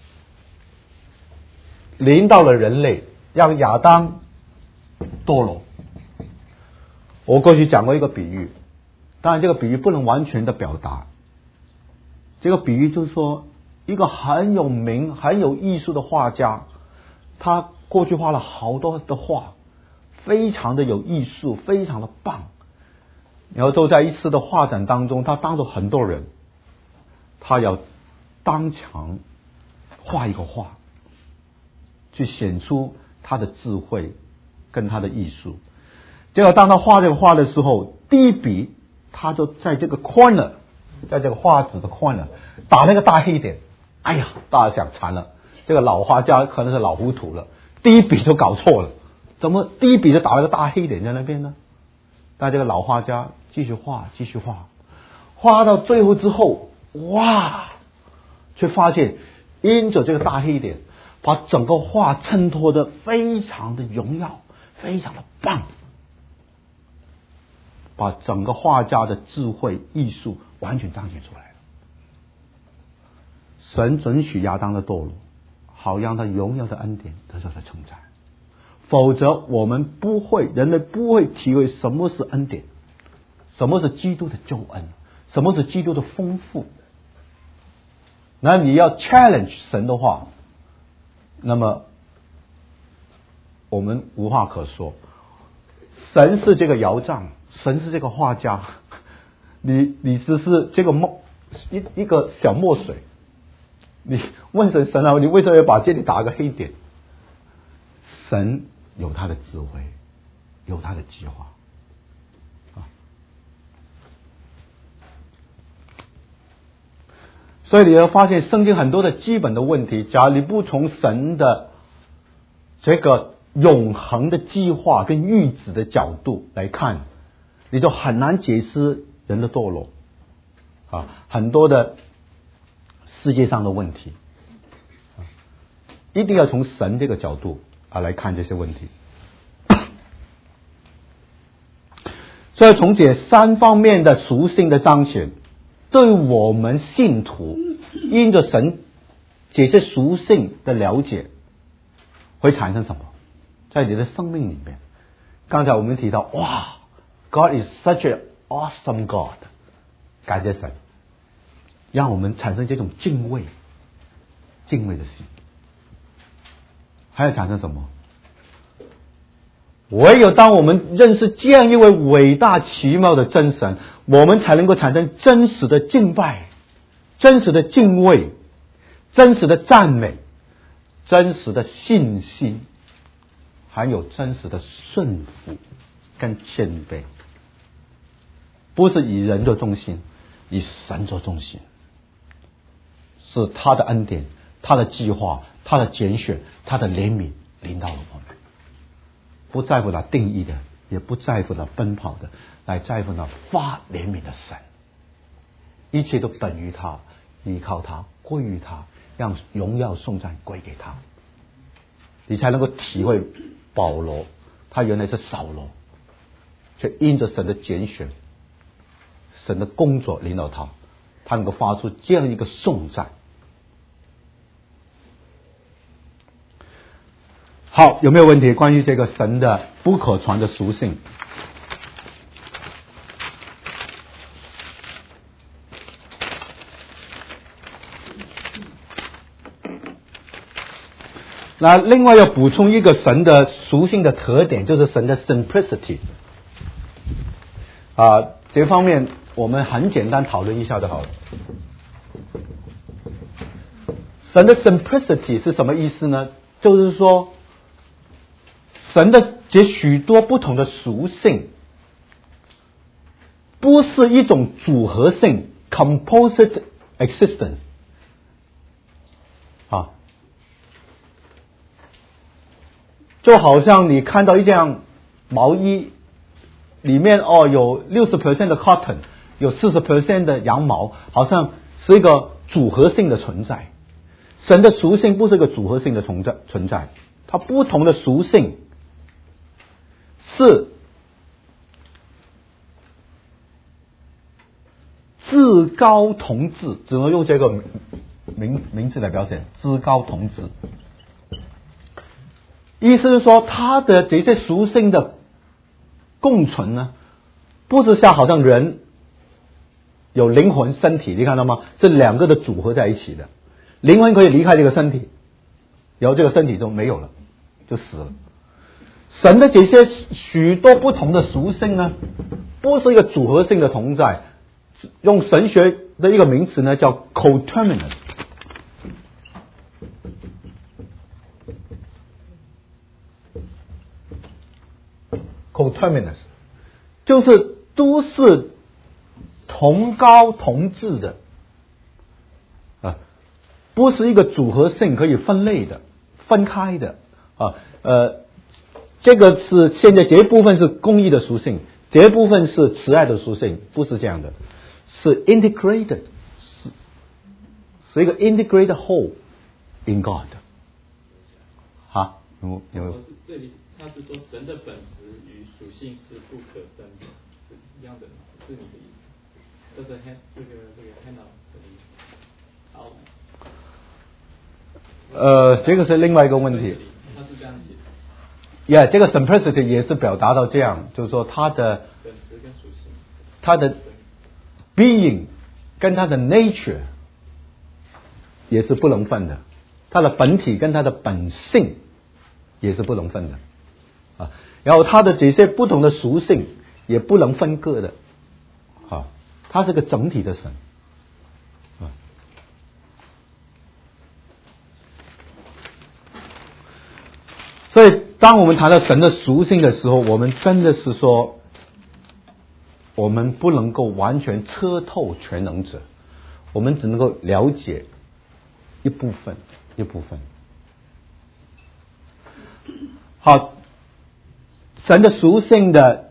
临到了人类，让亚当堕落。我过去讲过一个比喻，当然这个比喻不能完全的表达。这个比喻就是说，一个很有名很有艺术的画家，他过去画了好多的画，非常的有艺术，非常的棒。然后就在一次的画展当中，他当着很多人，他要当场画一个画，去显出他的智慧跟他的艺术。结果当他画这个画的时候，第一笔他就在这个 corner， 在这个画纸的 corner 打了个大黑点。哎呀，大家想惨了，这个老画家可能是老糊涂了，第一笔就搞错了，怎么第一笔就打了个大黑点在那边呢？但这个老画家继续画，继续画，画到最后之后，哇，却发现因着这个大黑点，把整个画衬托得非常的荣耀，非常的棒，把整个画家的智慧艺术完全彰显出来了。神准许亚当的堕落，好让他荣耀的恩典得到他称赞，否则我们不会，人类不会体会什么是恩典，什么是基督的救恩，什么是基督的丰富。那你要 challenge 神的话，那么我们无话可说。神是这个窑匠，神是这个画家，你只是这个一个小墨水。你问神啊，你为什么要把这里打个黑点？神有他的智慧，有他的计划所以你要发现圣经很多的基本的问题，假如你不从神的这个永恒的计划跟预旨的角度来看，你就很难解释人的堕落很多的世界上的问题一定要从神这个角度来看这些问题。所以从这3方面的属性的彰显，对我们信徒因着神这些属性的了解，会产生什么？在你的生命里面，刚才我们提到，哇 ，God is such an awesome God， 感谢神，让我们产生这种敬畏的心。还要产生什么？唯有当我们认识这样一位伟大奇妙的真神，我们才能够产生真实的敬拜，真实的敬畏，真实的赞美，真实的信心，还有真实的顺服跟谦卑。不是以人做中心，以神做中心，是他的恩典，他的计划，他的拣选，他的怜悯领导了我们，不在乎那定义的，也不在乎那奔跑的，来在乎那发怜悯的神。一切都本于他，依靠他，归于他，让荣耀颂赞归给他，你才能够体会保罗，他原来是扫罗，却因着神的拣选，神的工作领导他，他能够发出这样一个颂赞。好，有没有问题？关于这个神的不可传的属性？那另外要补充一个神的属性的特点，就是神的 simplicity。这方面我们很简单讨论一下就好了。神的 simplicity 是什么意思呢？就是说，神的这许多不同的属性，不是一种组合性 composite existence。就好像你看到一件毛衣，里面有 60% 的 cotton， 有 40% 的羊毛，好像是一个组合性的存在。神的属性不是一个组合性的存在，它不同的属性是至高同质，只能用这个名字来表现，至高同质。意思是说，它的这些属性的共存呢，不是像好像人有灵魂身体，你看到吗？这两个的组合在一起的，灵魂可以离开这个身体，然后这个身体就没有了，就死了。神的这些许多不同的属性呢，不是一个组合性的同在，用神学的一个名词呢叫 coterminous。coterminous 就是都是同高同质的不是一个组合性可以分类的、分开的这个是现在这一部分是公义的属性，这一部分是慈爱的属性，不是这样的，是 integrated， 是一个 integrated whole in God。有这里他是说神的本质与属性是不可分的，是一样的吗？是你的意思？这是这个 Hannah 的意思。好。 这个是另外一个问题。 他是这样写。 这个 simplicity 也是表达到这样，就是说它的本质跟属性， 它的 being 跟它的 nature 也是不能分的，它的本体跟它的本性也是不能分的然后它的这些不同的属性也不能分割的它是个整体的神所以当我们谈到神的属性的时候，我们真的是说我们不能够完全彻透全能者，我们只能够了解一部分。好，神的属性的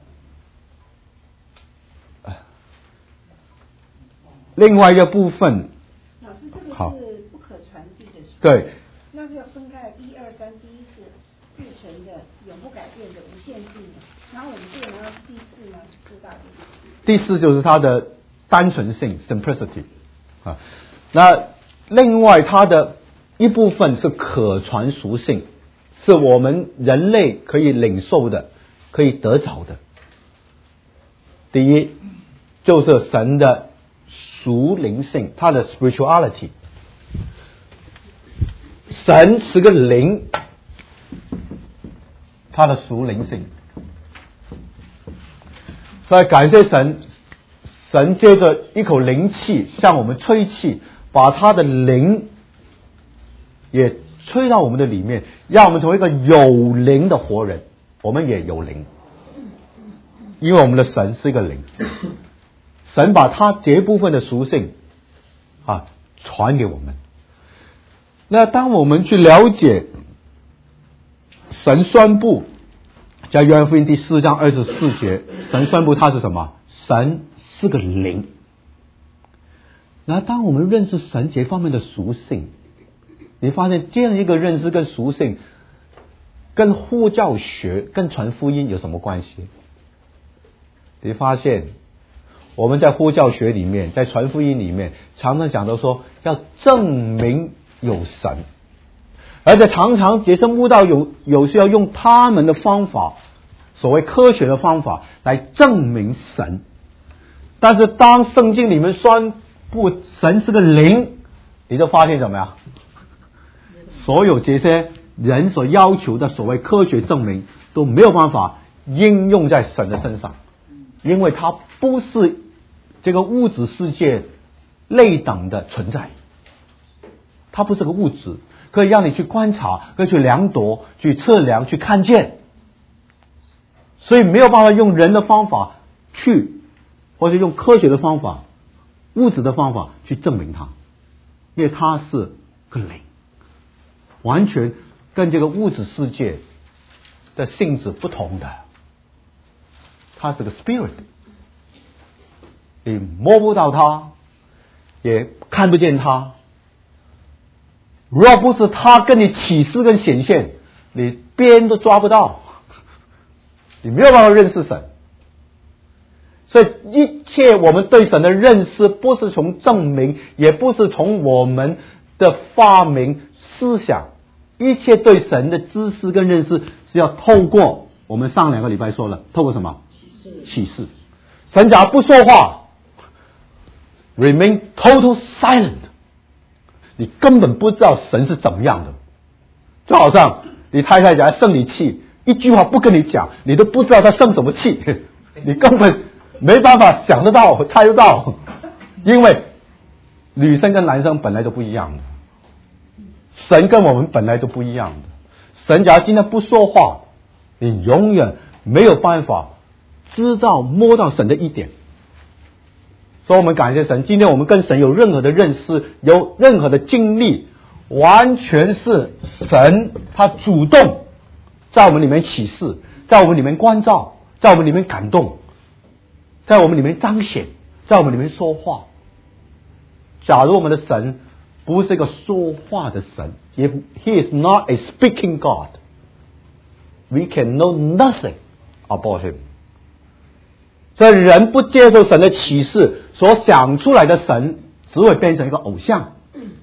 另外一个部分， 老师，这个是不可传递的属性， 对， 那是要分开1、2、3，第一是自存的、永不改变的、无限性的，然后我们这个呢，第4呢是大的。 第4就是它的单纯性 simplicity 那另外它的一部分是可传属性，是我们人类可以领受的，可以得着的。第一就是神的属灵性，它的 spirituality。神是个灵，它的属灵性。所以感谢神，神借着一口灵气向我们吹气，把他的灵也吹到我们的里面，让我们成为一个有灵的活人。我们也有灵，因为我们的神是一个灵，神把他这部分的属性传给我们。那当我们去了解神宣布，在约翰福音第4章24节，神宣布他是什么？神是个灵。然后当我们认识神这方面的属性，你发现这样一个认识跟属性跟呼叫学跟传福音有什么关系？你发现我们在呼叫学里面，在传福音里面常常讲到说要证明有神，而且常常这些慕道有时要用他们的方法，所谓科学的方法来证明神。但是当圣经里面宣布神是个灵，你就发现怎么样？所有这些人所要求的所谓科学证明都没有办法应用在神的身上，因为它不是这个物质世界类等的存在，它不是个物质，可以让你去观察，可以去量度，去测量，去看见，所以没有办法用人的方法去，或者用科学的方法、物质的方法去证明它，因为它是个灵，完全跟这个物质世界的性质不同的，它是个 spirit， 你摸不到它，也看不见它。若不是它跟你启示跟显现，你边都抓不到，你没有办法认识神。所以一切我们对神的认识，不是从证明，也不是从我们的发明思想，一切对神的知识跟认识是要透过我们上2个礼拜说了，透过什么？启示。神假如不说话 remain total silent， 你根本不知道神是怎么样的。就好像你太太假如生你气，一句话不跟你讲，你都不知道她生什么气，你根本没办法想得到猜得到，因为女生跟男生本来就不一样的，神跟我们本来就不一样的。神假如今天不说话，你永远没有办法知道摸到神的一点。所以我们感谢神，今天我们跟神有任何的认识，有任何的经历，完全是神他主动在我们里面启示，在我们里面关照，在我们里面感动，在我们里面彰显，在我们里面说话。假如我们的神不是一个说话的神， if he is not a speaking God, we can know nothing about him。 所以人不接受神的启示，所想出来的神只会变成一个偶像，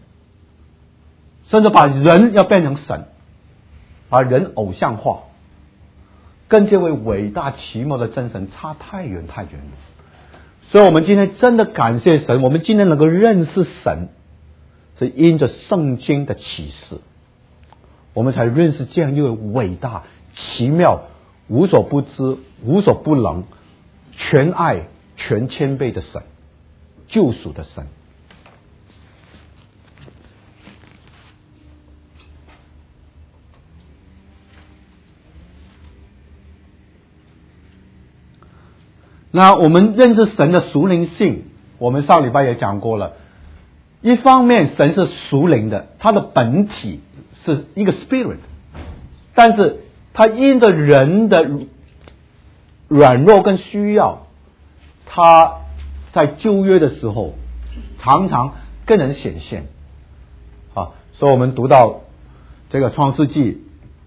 甚至把人要变成神，把人偶像化，跟这位伟大奇妙的真神差太远太远了。所以我们今天真的感谢神，我们今天能够认识神，是因着圣经的启示，我们才认识这样一位伟大奇妙无所不知无所不能全爱全谦卑的神，救赎的神。那我们认识神的属灵性，我们上礼拜也讲过了。一方面神是属灵的，它的本体是一个 spirit， 但是它因着人的软弱跟需要，他在旧约的时候常常跟人显现啊。所以我们读到这个创世纪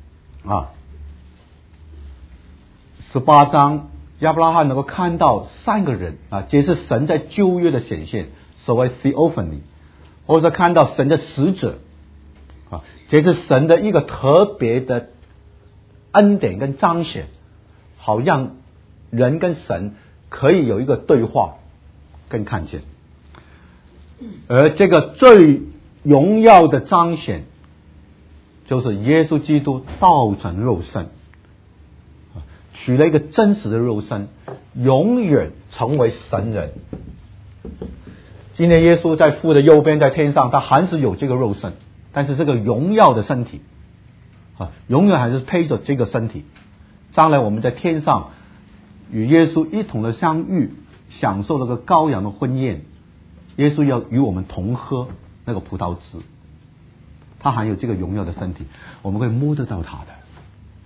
18章，亚伯拉罕能够看到3个人啊，这是神在旧约的显现，所谓 theophany， 或者看到神的使者啊，这是神的一个特别的恩典跟彰显，好让人跟神可以有一个对话跟看见。而这个最荣耀的彰显，就是耶稣基督道成肉身，取了一个真实的肉身，永远成为神人。今天耶稣在父的右边，在天上，他还是有这个肉身，但是这个荣耀的身体永远还是配着这个身体。将来我们在天上与耶稣一同的相遇，享受那个羔羊的婚宴，耶稣要与我们同喝那个葡萄汁，他还有这个荣耀的身体，我们会摸得到他的。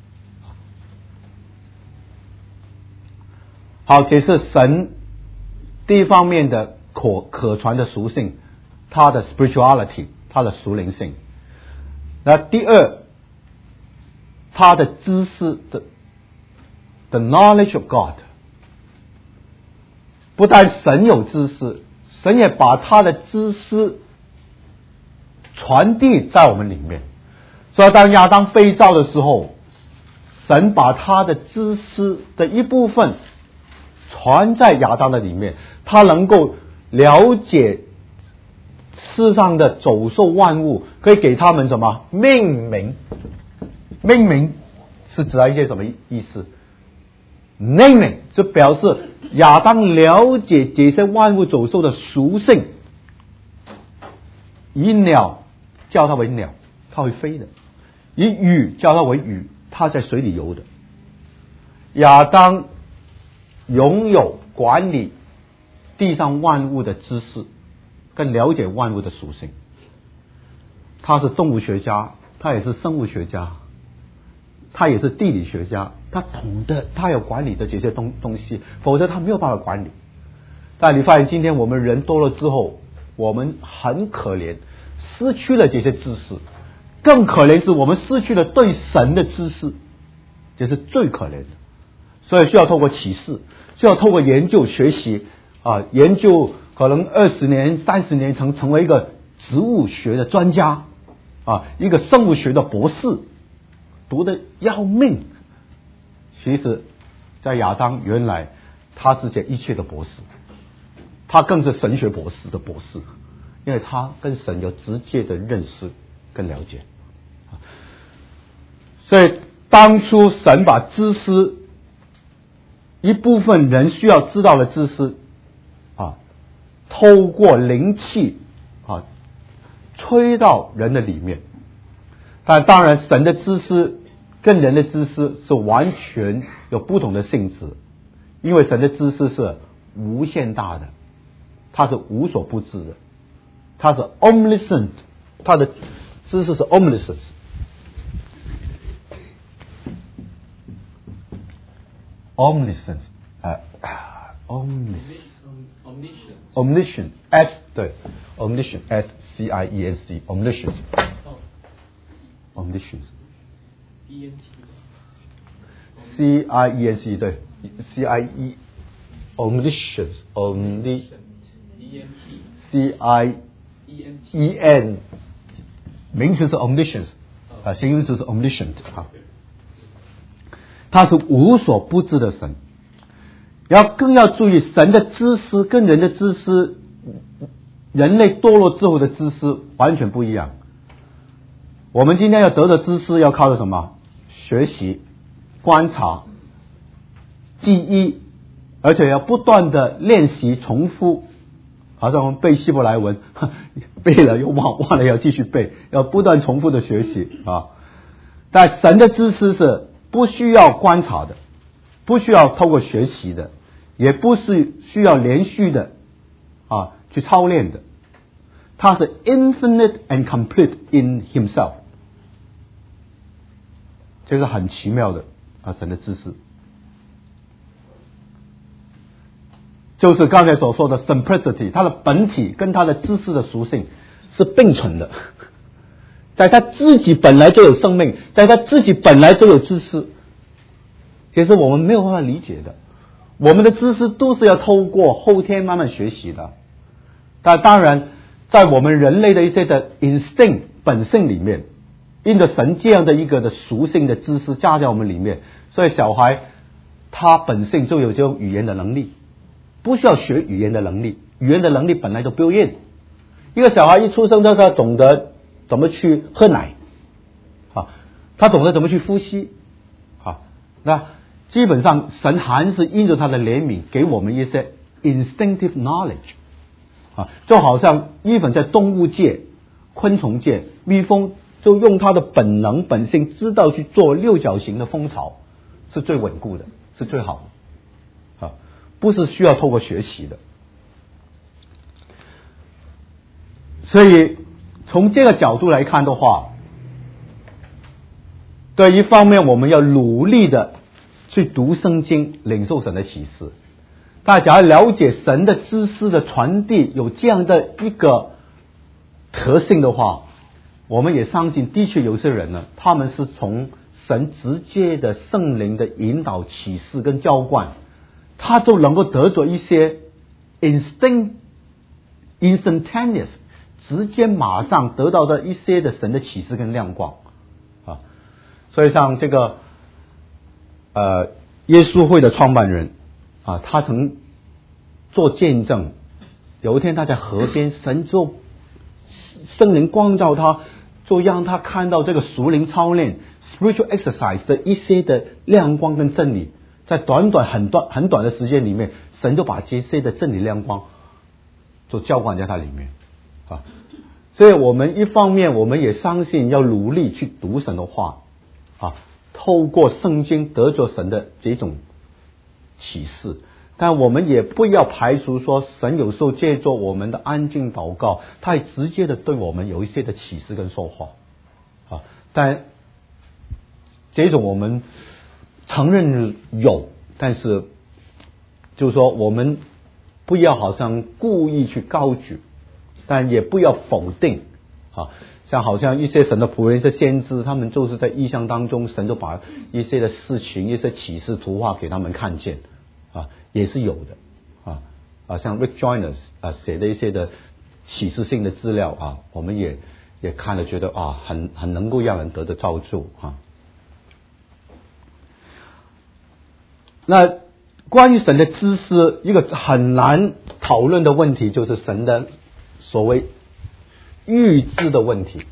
好，这是神第一方面的可传的属性，它的 spirituality， 它的属灵性。那第二，它的知识的 the knowledge of God， 不但神有知识，神也把他的知识传递在我们里面。所以当亚当被造的时候，神把他的知识的一部分传在亚当的里面，他能够了解世上的走兽万物，可以给他们什么命名？命名是指一些什么意思？ naming 就表示亚当了解这些万物走兽的属性。以鸟叫它为鸟，它会飞的；以鱼叫它为鱼，它在水里游的。亚当拥有管理地上万物的知识，更了解万物的属性。他是动物学家，他也是生物学家，他也是地理学家，他懂得，他有管理的这些东西，否则他没有办法管理。但你发现今天我们人多了之后，我们很可怜，失去了这些知识，更可怜是我们失去了对神的知识，这是最可怜的。所以需要透过启示，需要透过研究学习研究可能20年30年成为一个植物学的专家一个生物学的博士，读得要命。其实在亚当原来他是这一切的博士，他更是神学博士的博士，因为他跟神有直接的认识跟了解。所以当初神把知识一部分人需要知道的知识透过灵气吹到人的里面。但当然神的知识跟人的知识是完全有不同的性质，因为神的知识是无限大的，它是无所不知的，它是 omniscient， 它的知识是 omniscient。 omniscient omniscient s 对 omniscient s c i e n c omniscient omniscient c i e n c 对 c i e omniscient c i e n 名词是 omniscient 形容词是 omniscient 他是无所不知的神。更要注意，神的知识跟人的知识，人类堕落之后的知识完全不一样。我们今天要得的知识要靠的什么？学习、观察、记忆，而且要不断的练习、重复。好像我们背希伯来文，背了又忘了要继续背，要不断重复的学习但神的知识是不需要观察的，不需要透过学习的，也不是需要连续的去操练的，它是 infinite and complete in himself。 这是很奇妙的神的知识，就是刚才所说的 simplicity， 它的本体跟它的知识的属性是并存的，在他自己本来就有生命，在他自己本来就有知识，其实我们没有办法理解的。我们的知识都是要透过后天慢慢学习的，但当然在我们人类的一些的 instinct 本性里面，因着神这样的一个的属性的知识加在我们里面，所以小孩他本性就有这种语言的能力，不需要学语言的能力，语言的能力本来就 built in。 一个小孩一出生他懂得怎么去喝奶他懂得怎么去呼吸那基本上神还是因着他的怜悯给我们一些 instinctive knowledge 就好像even在动物界、昆虫界，蜜蜂就用它的本能本性知道去做六角形的蜂巢，是最稳固的，是最好的不是需要透过学习的。所以从这个角度来看的话，对一方面我们要努力的去读圣经，领受神的启示， 大家了解神的知识的传递有这样的一个特性的话，我们也相信的确有些人呢，他们是从神直接的圣灵的引导启示跟浇灌，他就能够得着一些 instantaneous 直接马上得到的一些的神的启示跟亮光啊。所以像这个耶稣会的创办人啊，他曾做见证，有一天他在河边，神就圣灵光照他，就让他看到这个属灵操练 spiritual exercise 的一些的亮光跟真理，在很短的时间里面，神就把这些的真理亮光就浇灌在他里面啊。所以我们一方面我们也相信要努力去读神的话啊，透过圣经得着神的这种启示，但我们也不要排除说神有时候借助我们的安静祷告，他也直接的对我们有一些的启示跟说话啊。但这种我们承认有，但是就是说我们不要好像故意去高举，但也不要否定啊。像好像一些神的仆人，一些先知，他们就是在异象当中，神就把一些的事情、一些启示图画给他们看见啊，也是有的啊。像 Rick Joyner 写的一些的启示性的资料啊，我们也看了，觉得啊很能够让人得到造就啊。那关于神的知识，一个很难讨论的问题，就是神的所谓预知的问题。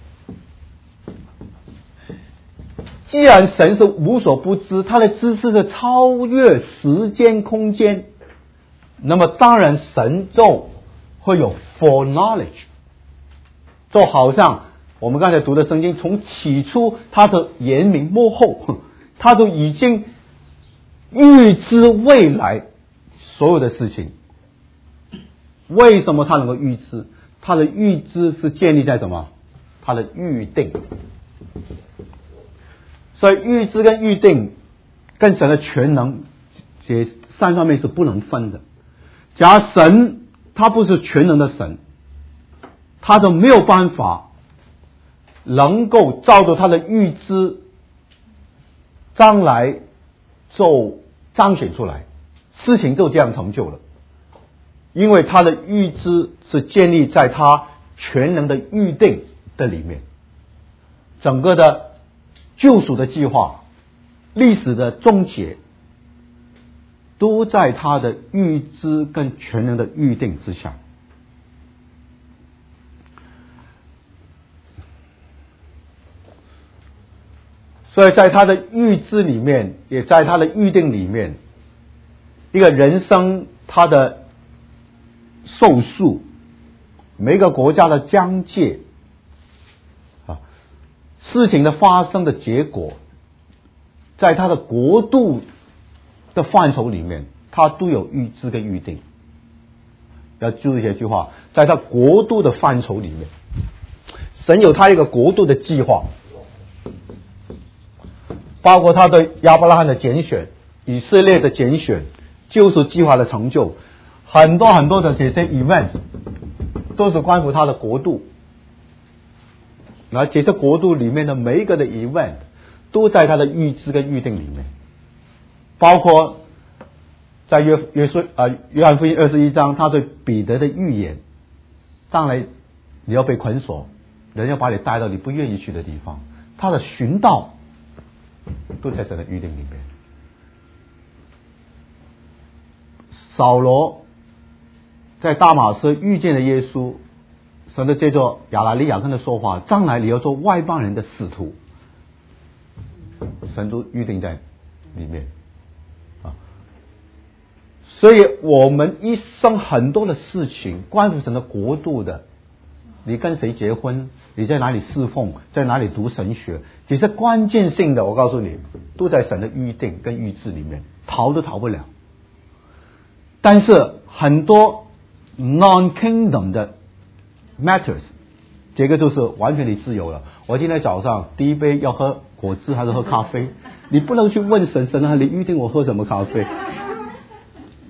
既然神是无所不知，他的知识是超越时间空间，那么当然神就会有 foreknowledge， 就好像我们刚才读的圣经，从起初他的言明幕后，他就已经预知未来所有的事情。为什么他能够预知？他的预知是建立在什么？他的预定。所以预知跟预定跟神的全能这三方面是不能分的。假如神他不是全能的神，他就没有办法能够照着他的预知将来就彰显出来，事情就这样成就了。因为他的预知是建立在他全能的预定的里面，整个的救赎的计划、历史的终结，都在他的预知跟全能的预定之下。所以在他的预知里面，也在他的预定里面，一个人生他的寿数，每个国家的疆界啊，事情的发生的结果，在他的国度的范畴里面，他都有预知跟预定。要注意这句话，在他国度的范畴里面，神有他一个国度的计划，包括他对亚伯拉罕的拣选、以色列的拣选、救赎计划的成就，很多的这些 events 都是关乎他的国度。那这些国度里面的每一个的 event 都在他的预知跟预定里面，包括在约翰福音21章，他对彼得的预言，上来你要被捆锁，人要把你带到你不愿意去的地方，他的寻道都在神的预定里面。扫罗在大马士遇见了耶稣，神的借着亚拿尼亚跟他说话，将来你要做外邦人的使徒，神都预定在里面啊。所以我们一生很多的事情关乎神的国度的，你跟谁结婚，你在哪里侍奉，在哪里读神学，这些关键性的，我告诉你，都在神的预定跟预知里面，逃都逃不了。但是很多 non-kingdom 的 matters， 这个就是完全的自由了。我今天早上第一杯要喝果汁还是喝咖啡，你不能去问神啊，你预定我喝什么咖啡？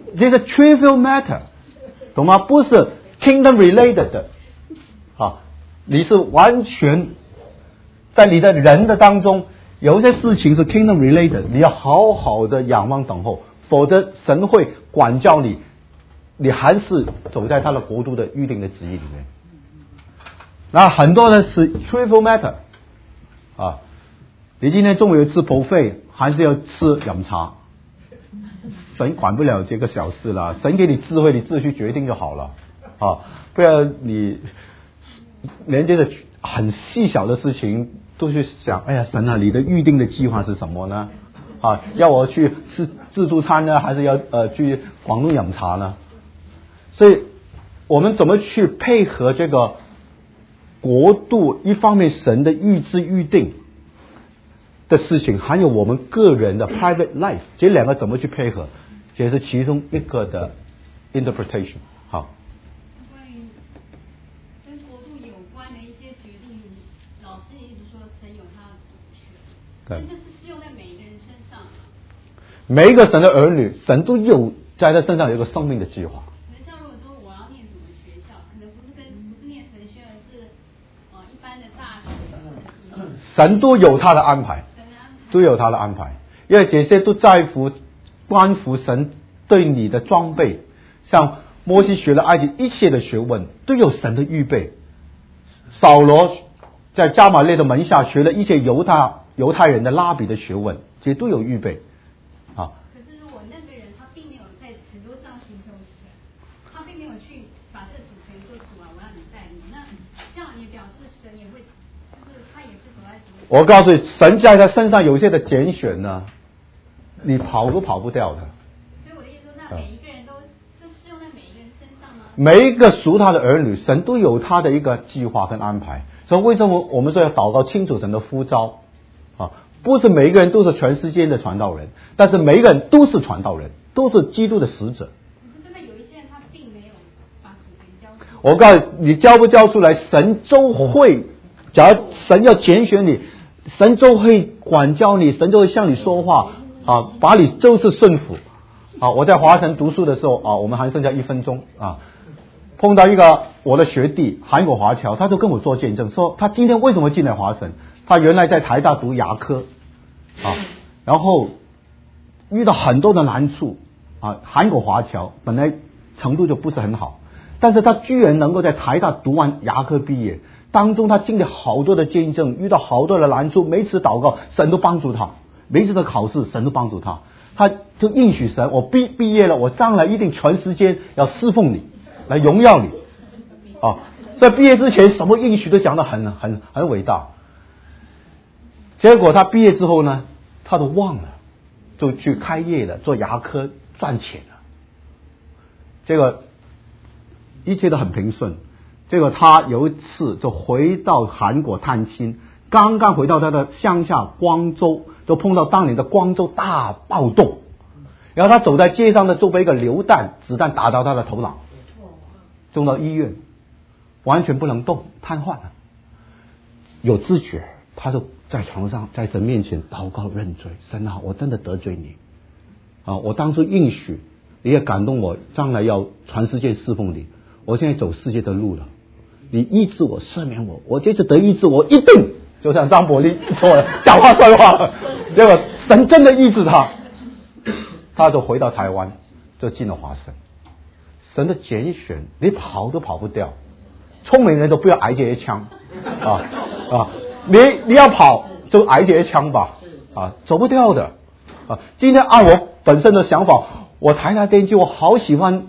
这个 trivial matter， 懂吗？不是 kingdom related 的啊，你是完全在你的人的当中，有一些事情是 kingdom related， 你要好好的仰望等候，否则神会管教你，你还是走在他的国度的预定的旨意里面。那很多的是 trivial matter 啊，你今天中午有吃buffet还是要吃饮茶？神管不了这个小事了，神给你智慧，你自己去决定就好了啊！不然你连这个很细小的事情都去想，哎呀，神啊，你的预定的计划是什么呢？啊，要我去吃自助餐呢，还是要去广东饮茶呢？所以我们怎么去配合这个国度？一方面神的预知预定的事情，还有我们个人的 private life， 这两个怎么去配合？这是其中一个的 interpretation。好。 关于跟国度有关的一些决定，老师一直说神有他的主权，但这是适用在每一个人身上。 每一个神的儿女，神都有在他身上有一个生命的计划。 像如果说我要念什么学校，可能不是念神学，而是一般的大学。 神都有他的安排，都有他的安排，因为这些都关乎神对你的装备。像摩西学了埃及一切的学问，都有神的预备。扫罗在加玛列的门下学了一些犹太人的拉比的学问，这些都有预备啊。 可是如果那个人他并没有在程度上寻求神，他并没有去把这主权说主啊，我要你带领，那这样也表示神也会，就是他也是走在主。 我告诉你，神在他身上有些的拣选呢，你跑都跑不掉的。 所以我的意思说，那每一个人都适用在每一个人身上吗？ 每一个属他的儿女，神都有他的一个计划跟安排。所以为什么我们说要祷告清楚神的呼召啊？不是每一个人都是全世界的传道人，但是每一个人都是传道人，都是基督的使者。 可是真的有一些人他并没有把主权交出来。 我告诉你，交不交出来，神就会，假如神要拣选你，神就会管教你，神就会向你说话啊，把你就是顺服啊。我在华城读书的时候啊，我们还剩下1分钟啊，碰到一个我的学弟韩国华侨，他就跟我做见证，说他今天为什么进来华城？他原来在台大读牙科啊，然后遇到很多的难处啊。韩国华侨本来程度就不是很好，但是他居然能够在台大读完牙科毕业，当中他经历好多的见证，遇到好多的难处，每次祷告神都帮助他，每次的考试神都帮助他，他就应许神，我毕业了，我将来一定全时间要侍奉你，来荣耀你啊。在毕业之前什么应许都讲得很伟大，结果他毕业之后呢，他都忘了，就去开业了，做牙科赚钱了。这个一切都很平顺。这个他有一次就回到韩国探亲，刚刚回到他的乡下光州，就碰到当年的光州大暴动，然后他走在街上呢，就被一个子弹打到他的头脑，送到医院，完全不能动，瘫痪了。有知觉，他就在床上在神面前祷告认罪，神啊，我真的得罪你啊！我当初应许，你也感动我，将来要全世界侍奉你。我现在走世界的路了，你医治我，赦免我，我这次得医治，我一定就像张伯利说的，讲话算话了。结果神真的医治他，他就回到台湾，就进了华神。神的拣选，你跑都跑不掉。聪明人都不要挨这些枪啊！你要跑就挨这些枪吧啊，走不掉的啊！今天按我本身的想法，我台大电机我好喜欢，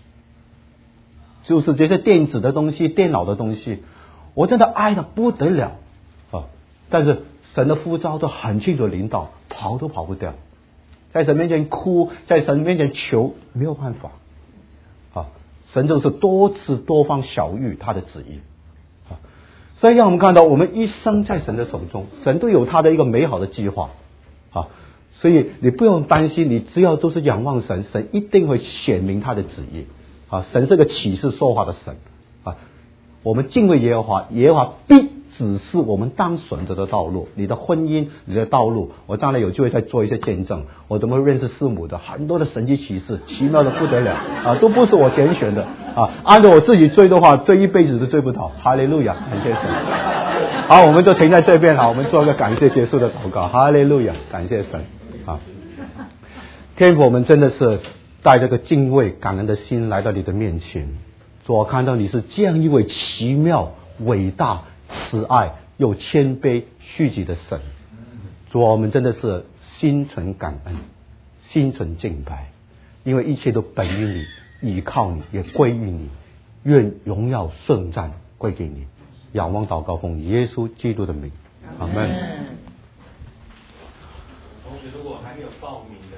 就是这些电子的东西、电脑的东西，我真的爱得不得了啊！但是神的呼召都很清楚领导，跑都跑不掉，在神面前哭，在神面前求，没有办法啊！神就是多次多方晓谕他的旨意啊，所以让我们看到我们一生在神的手中，神都有他的一个美好的计划啊，所以你不用担心，你只要都是仰望神，神一定会显明他的旨意啊！神是个启示说话的神啊，我们敬畏耶和华，耶和华必指示我们当选择的道路，你的婚姻，你的道路。我将来有机会再做一些见证，我怎么认识师母的，很多的神迹奇事，奇妙的不得了啊，都不是我拣选的啊。按照我自己追的话，追一辈子都追不到。哈利路亚，感谢神。好，我们就停在这边，好，我们做一个感谢结束的祷告。哈利路亚，感谢神。好，天父，我们真的是带着个敬畏感恩的心来到你的面前。主，我看到你是这样一位奇妙、伟大、慈爱又谦卑、虚己的神。主，我们真的是心存感恩，心存敬拜，因为一切都本于你，倚靠你，也归于你。愿荣耀圣赞归给你。仰望祷告奉耶稣基督的名，阿门。 同时，如果还没有报名的。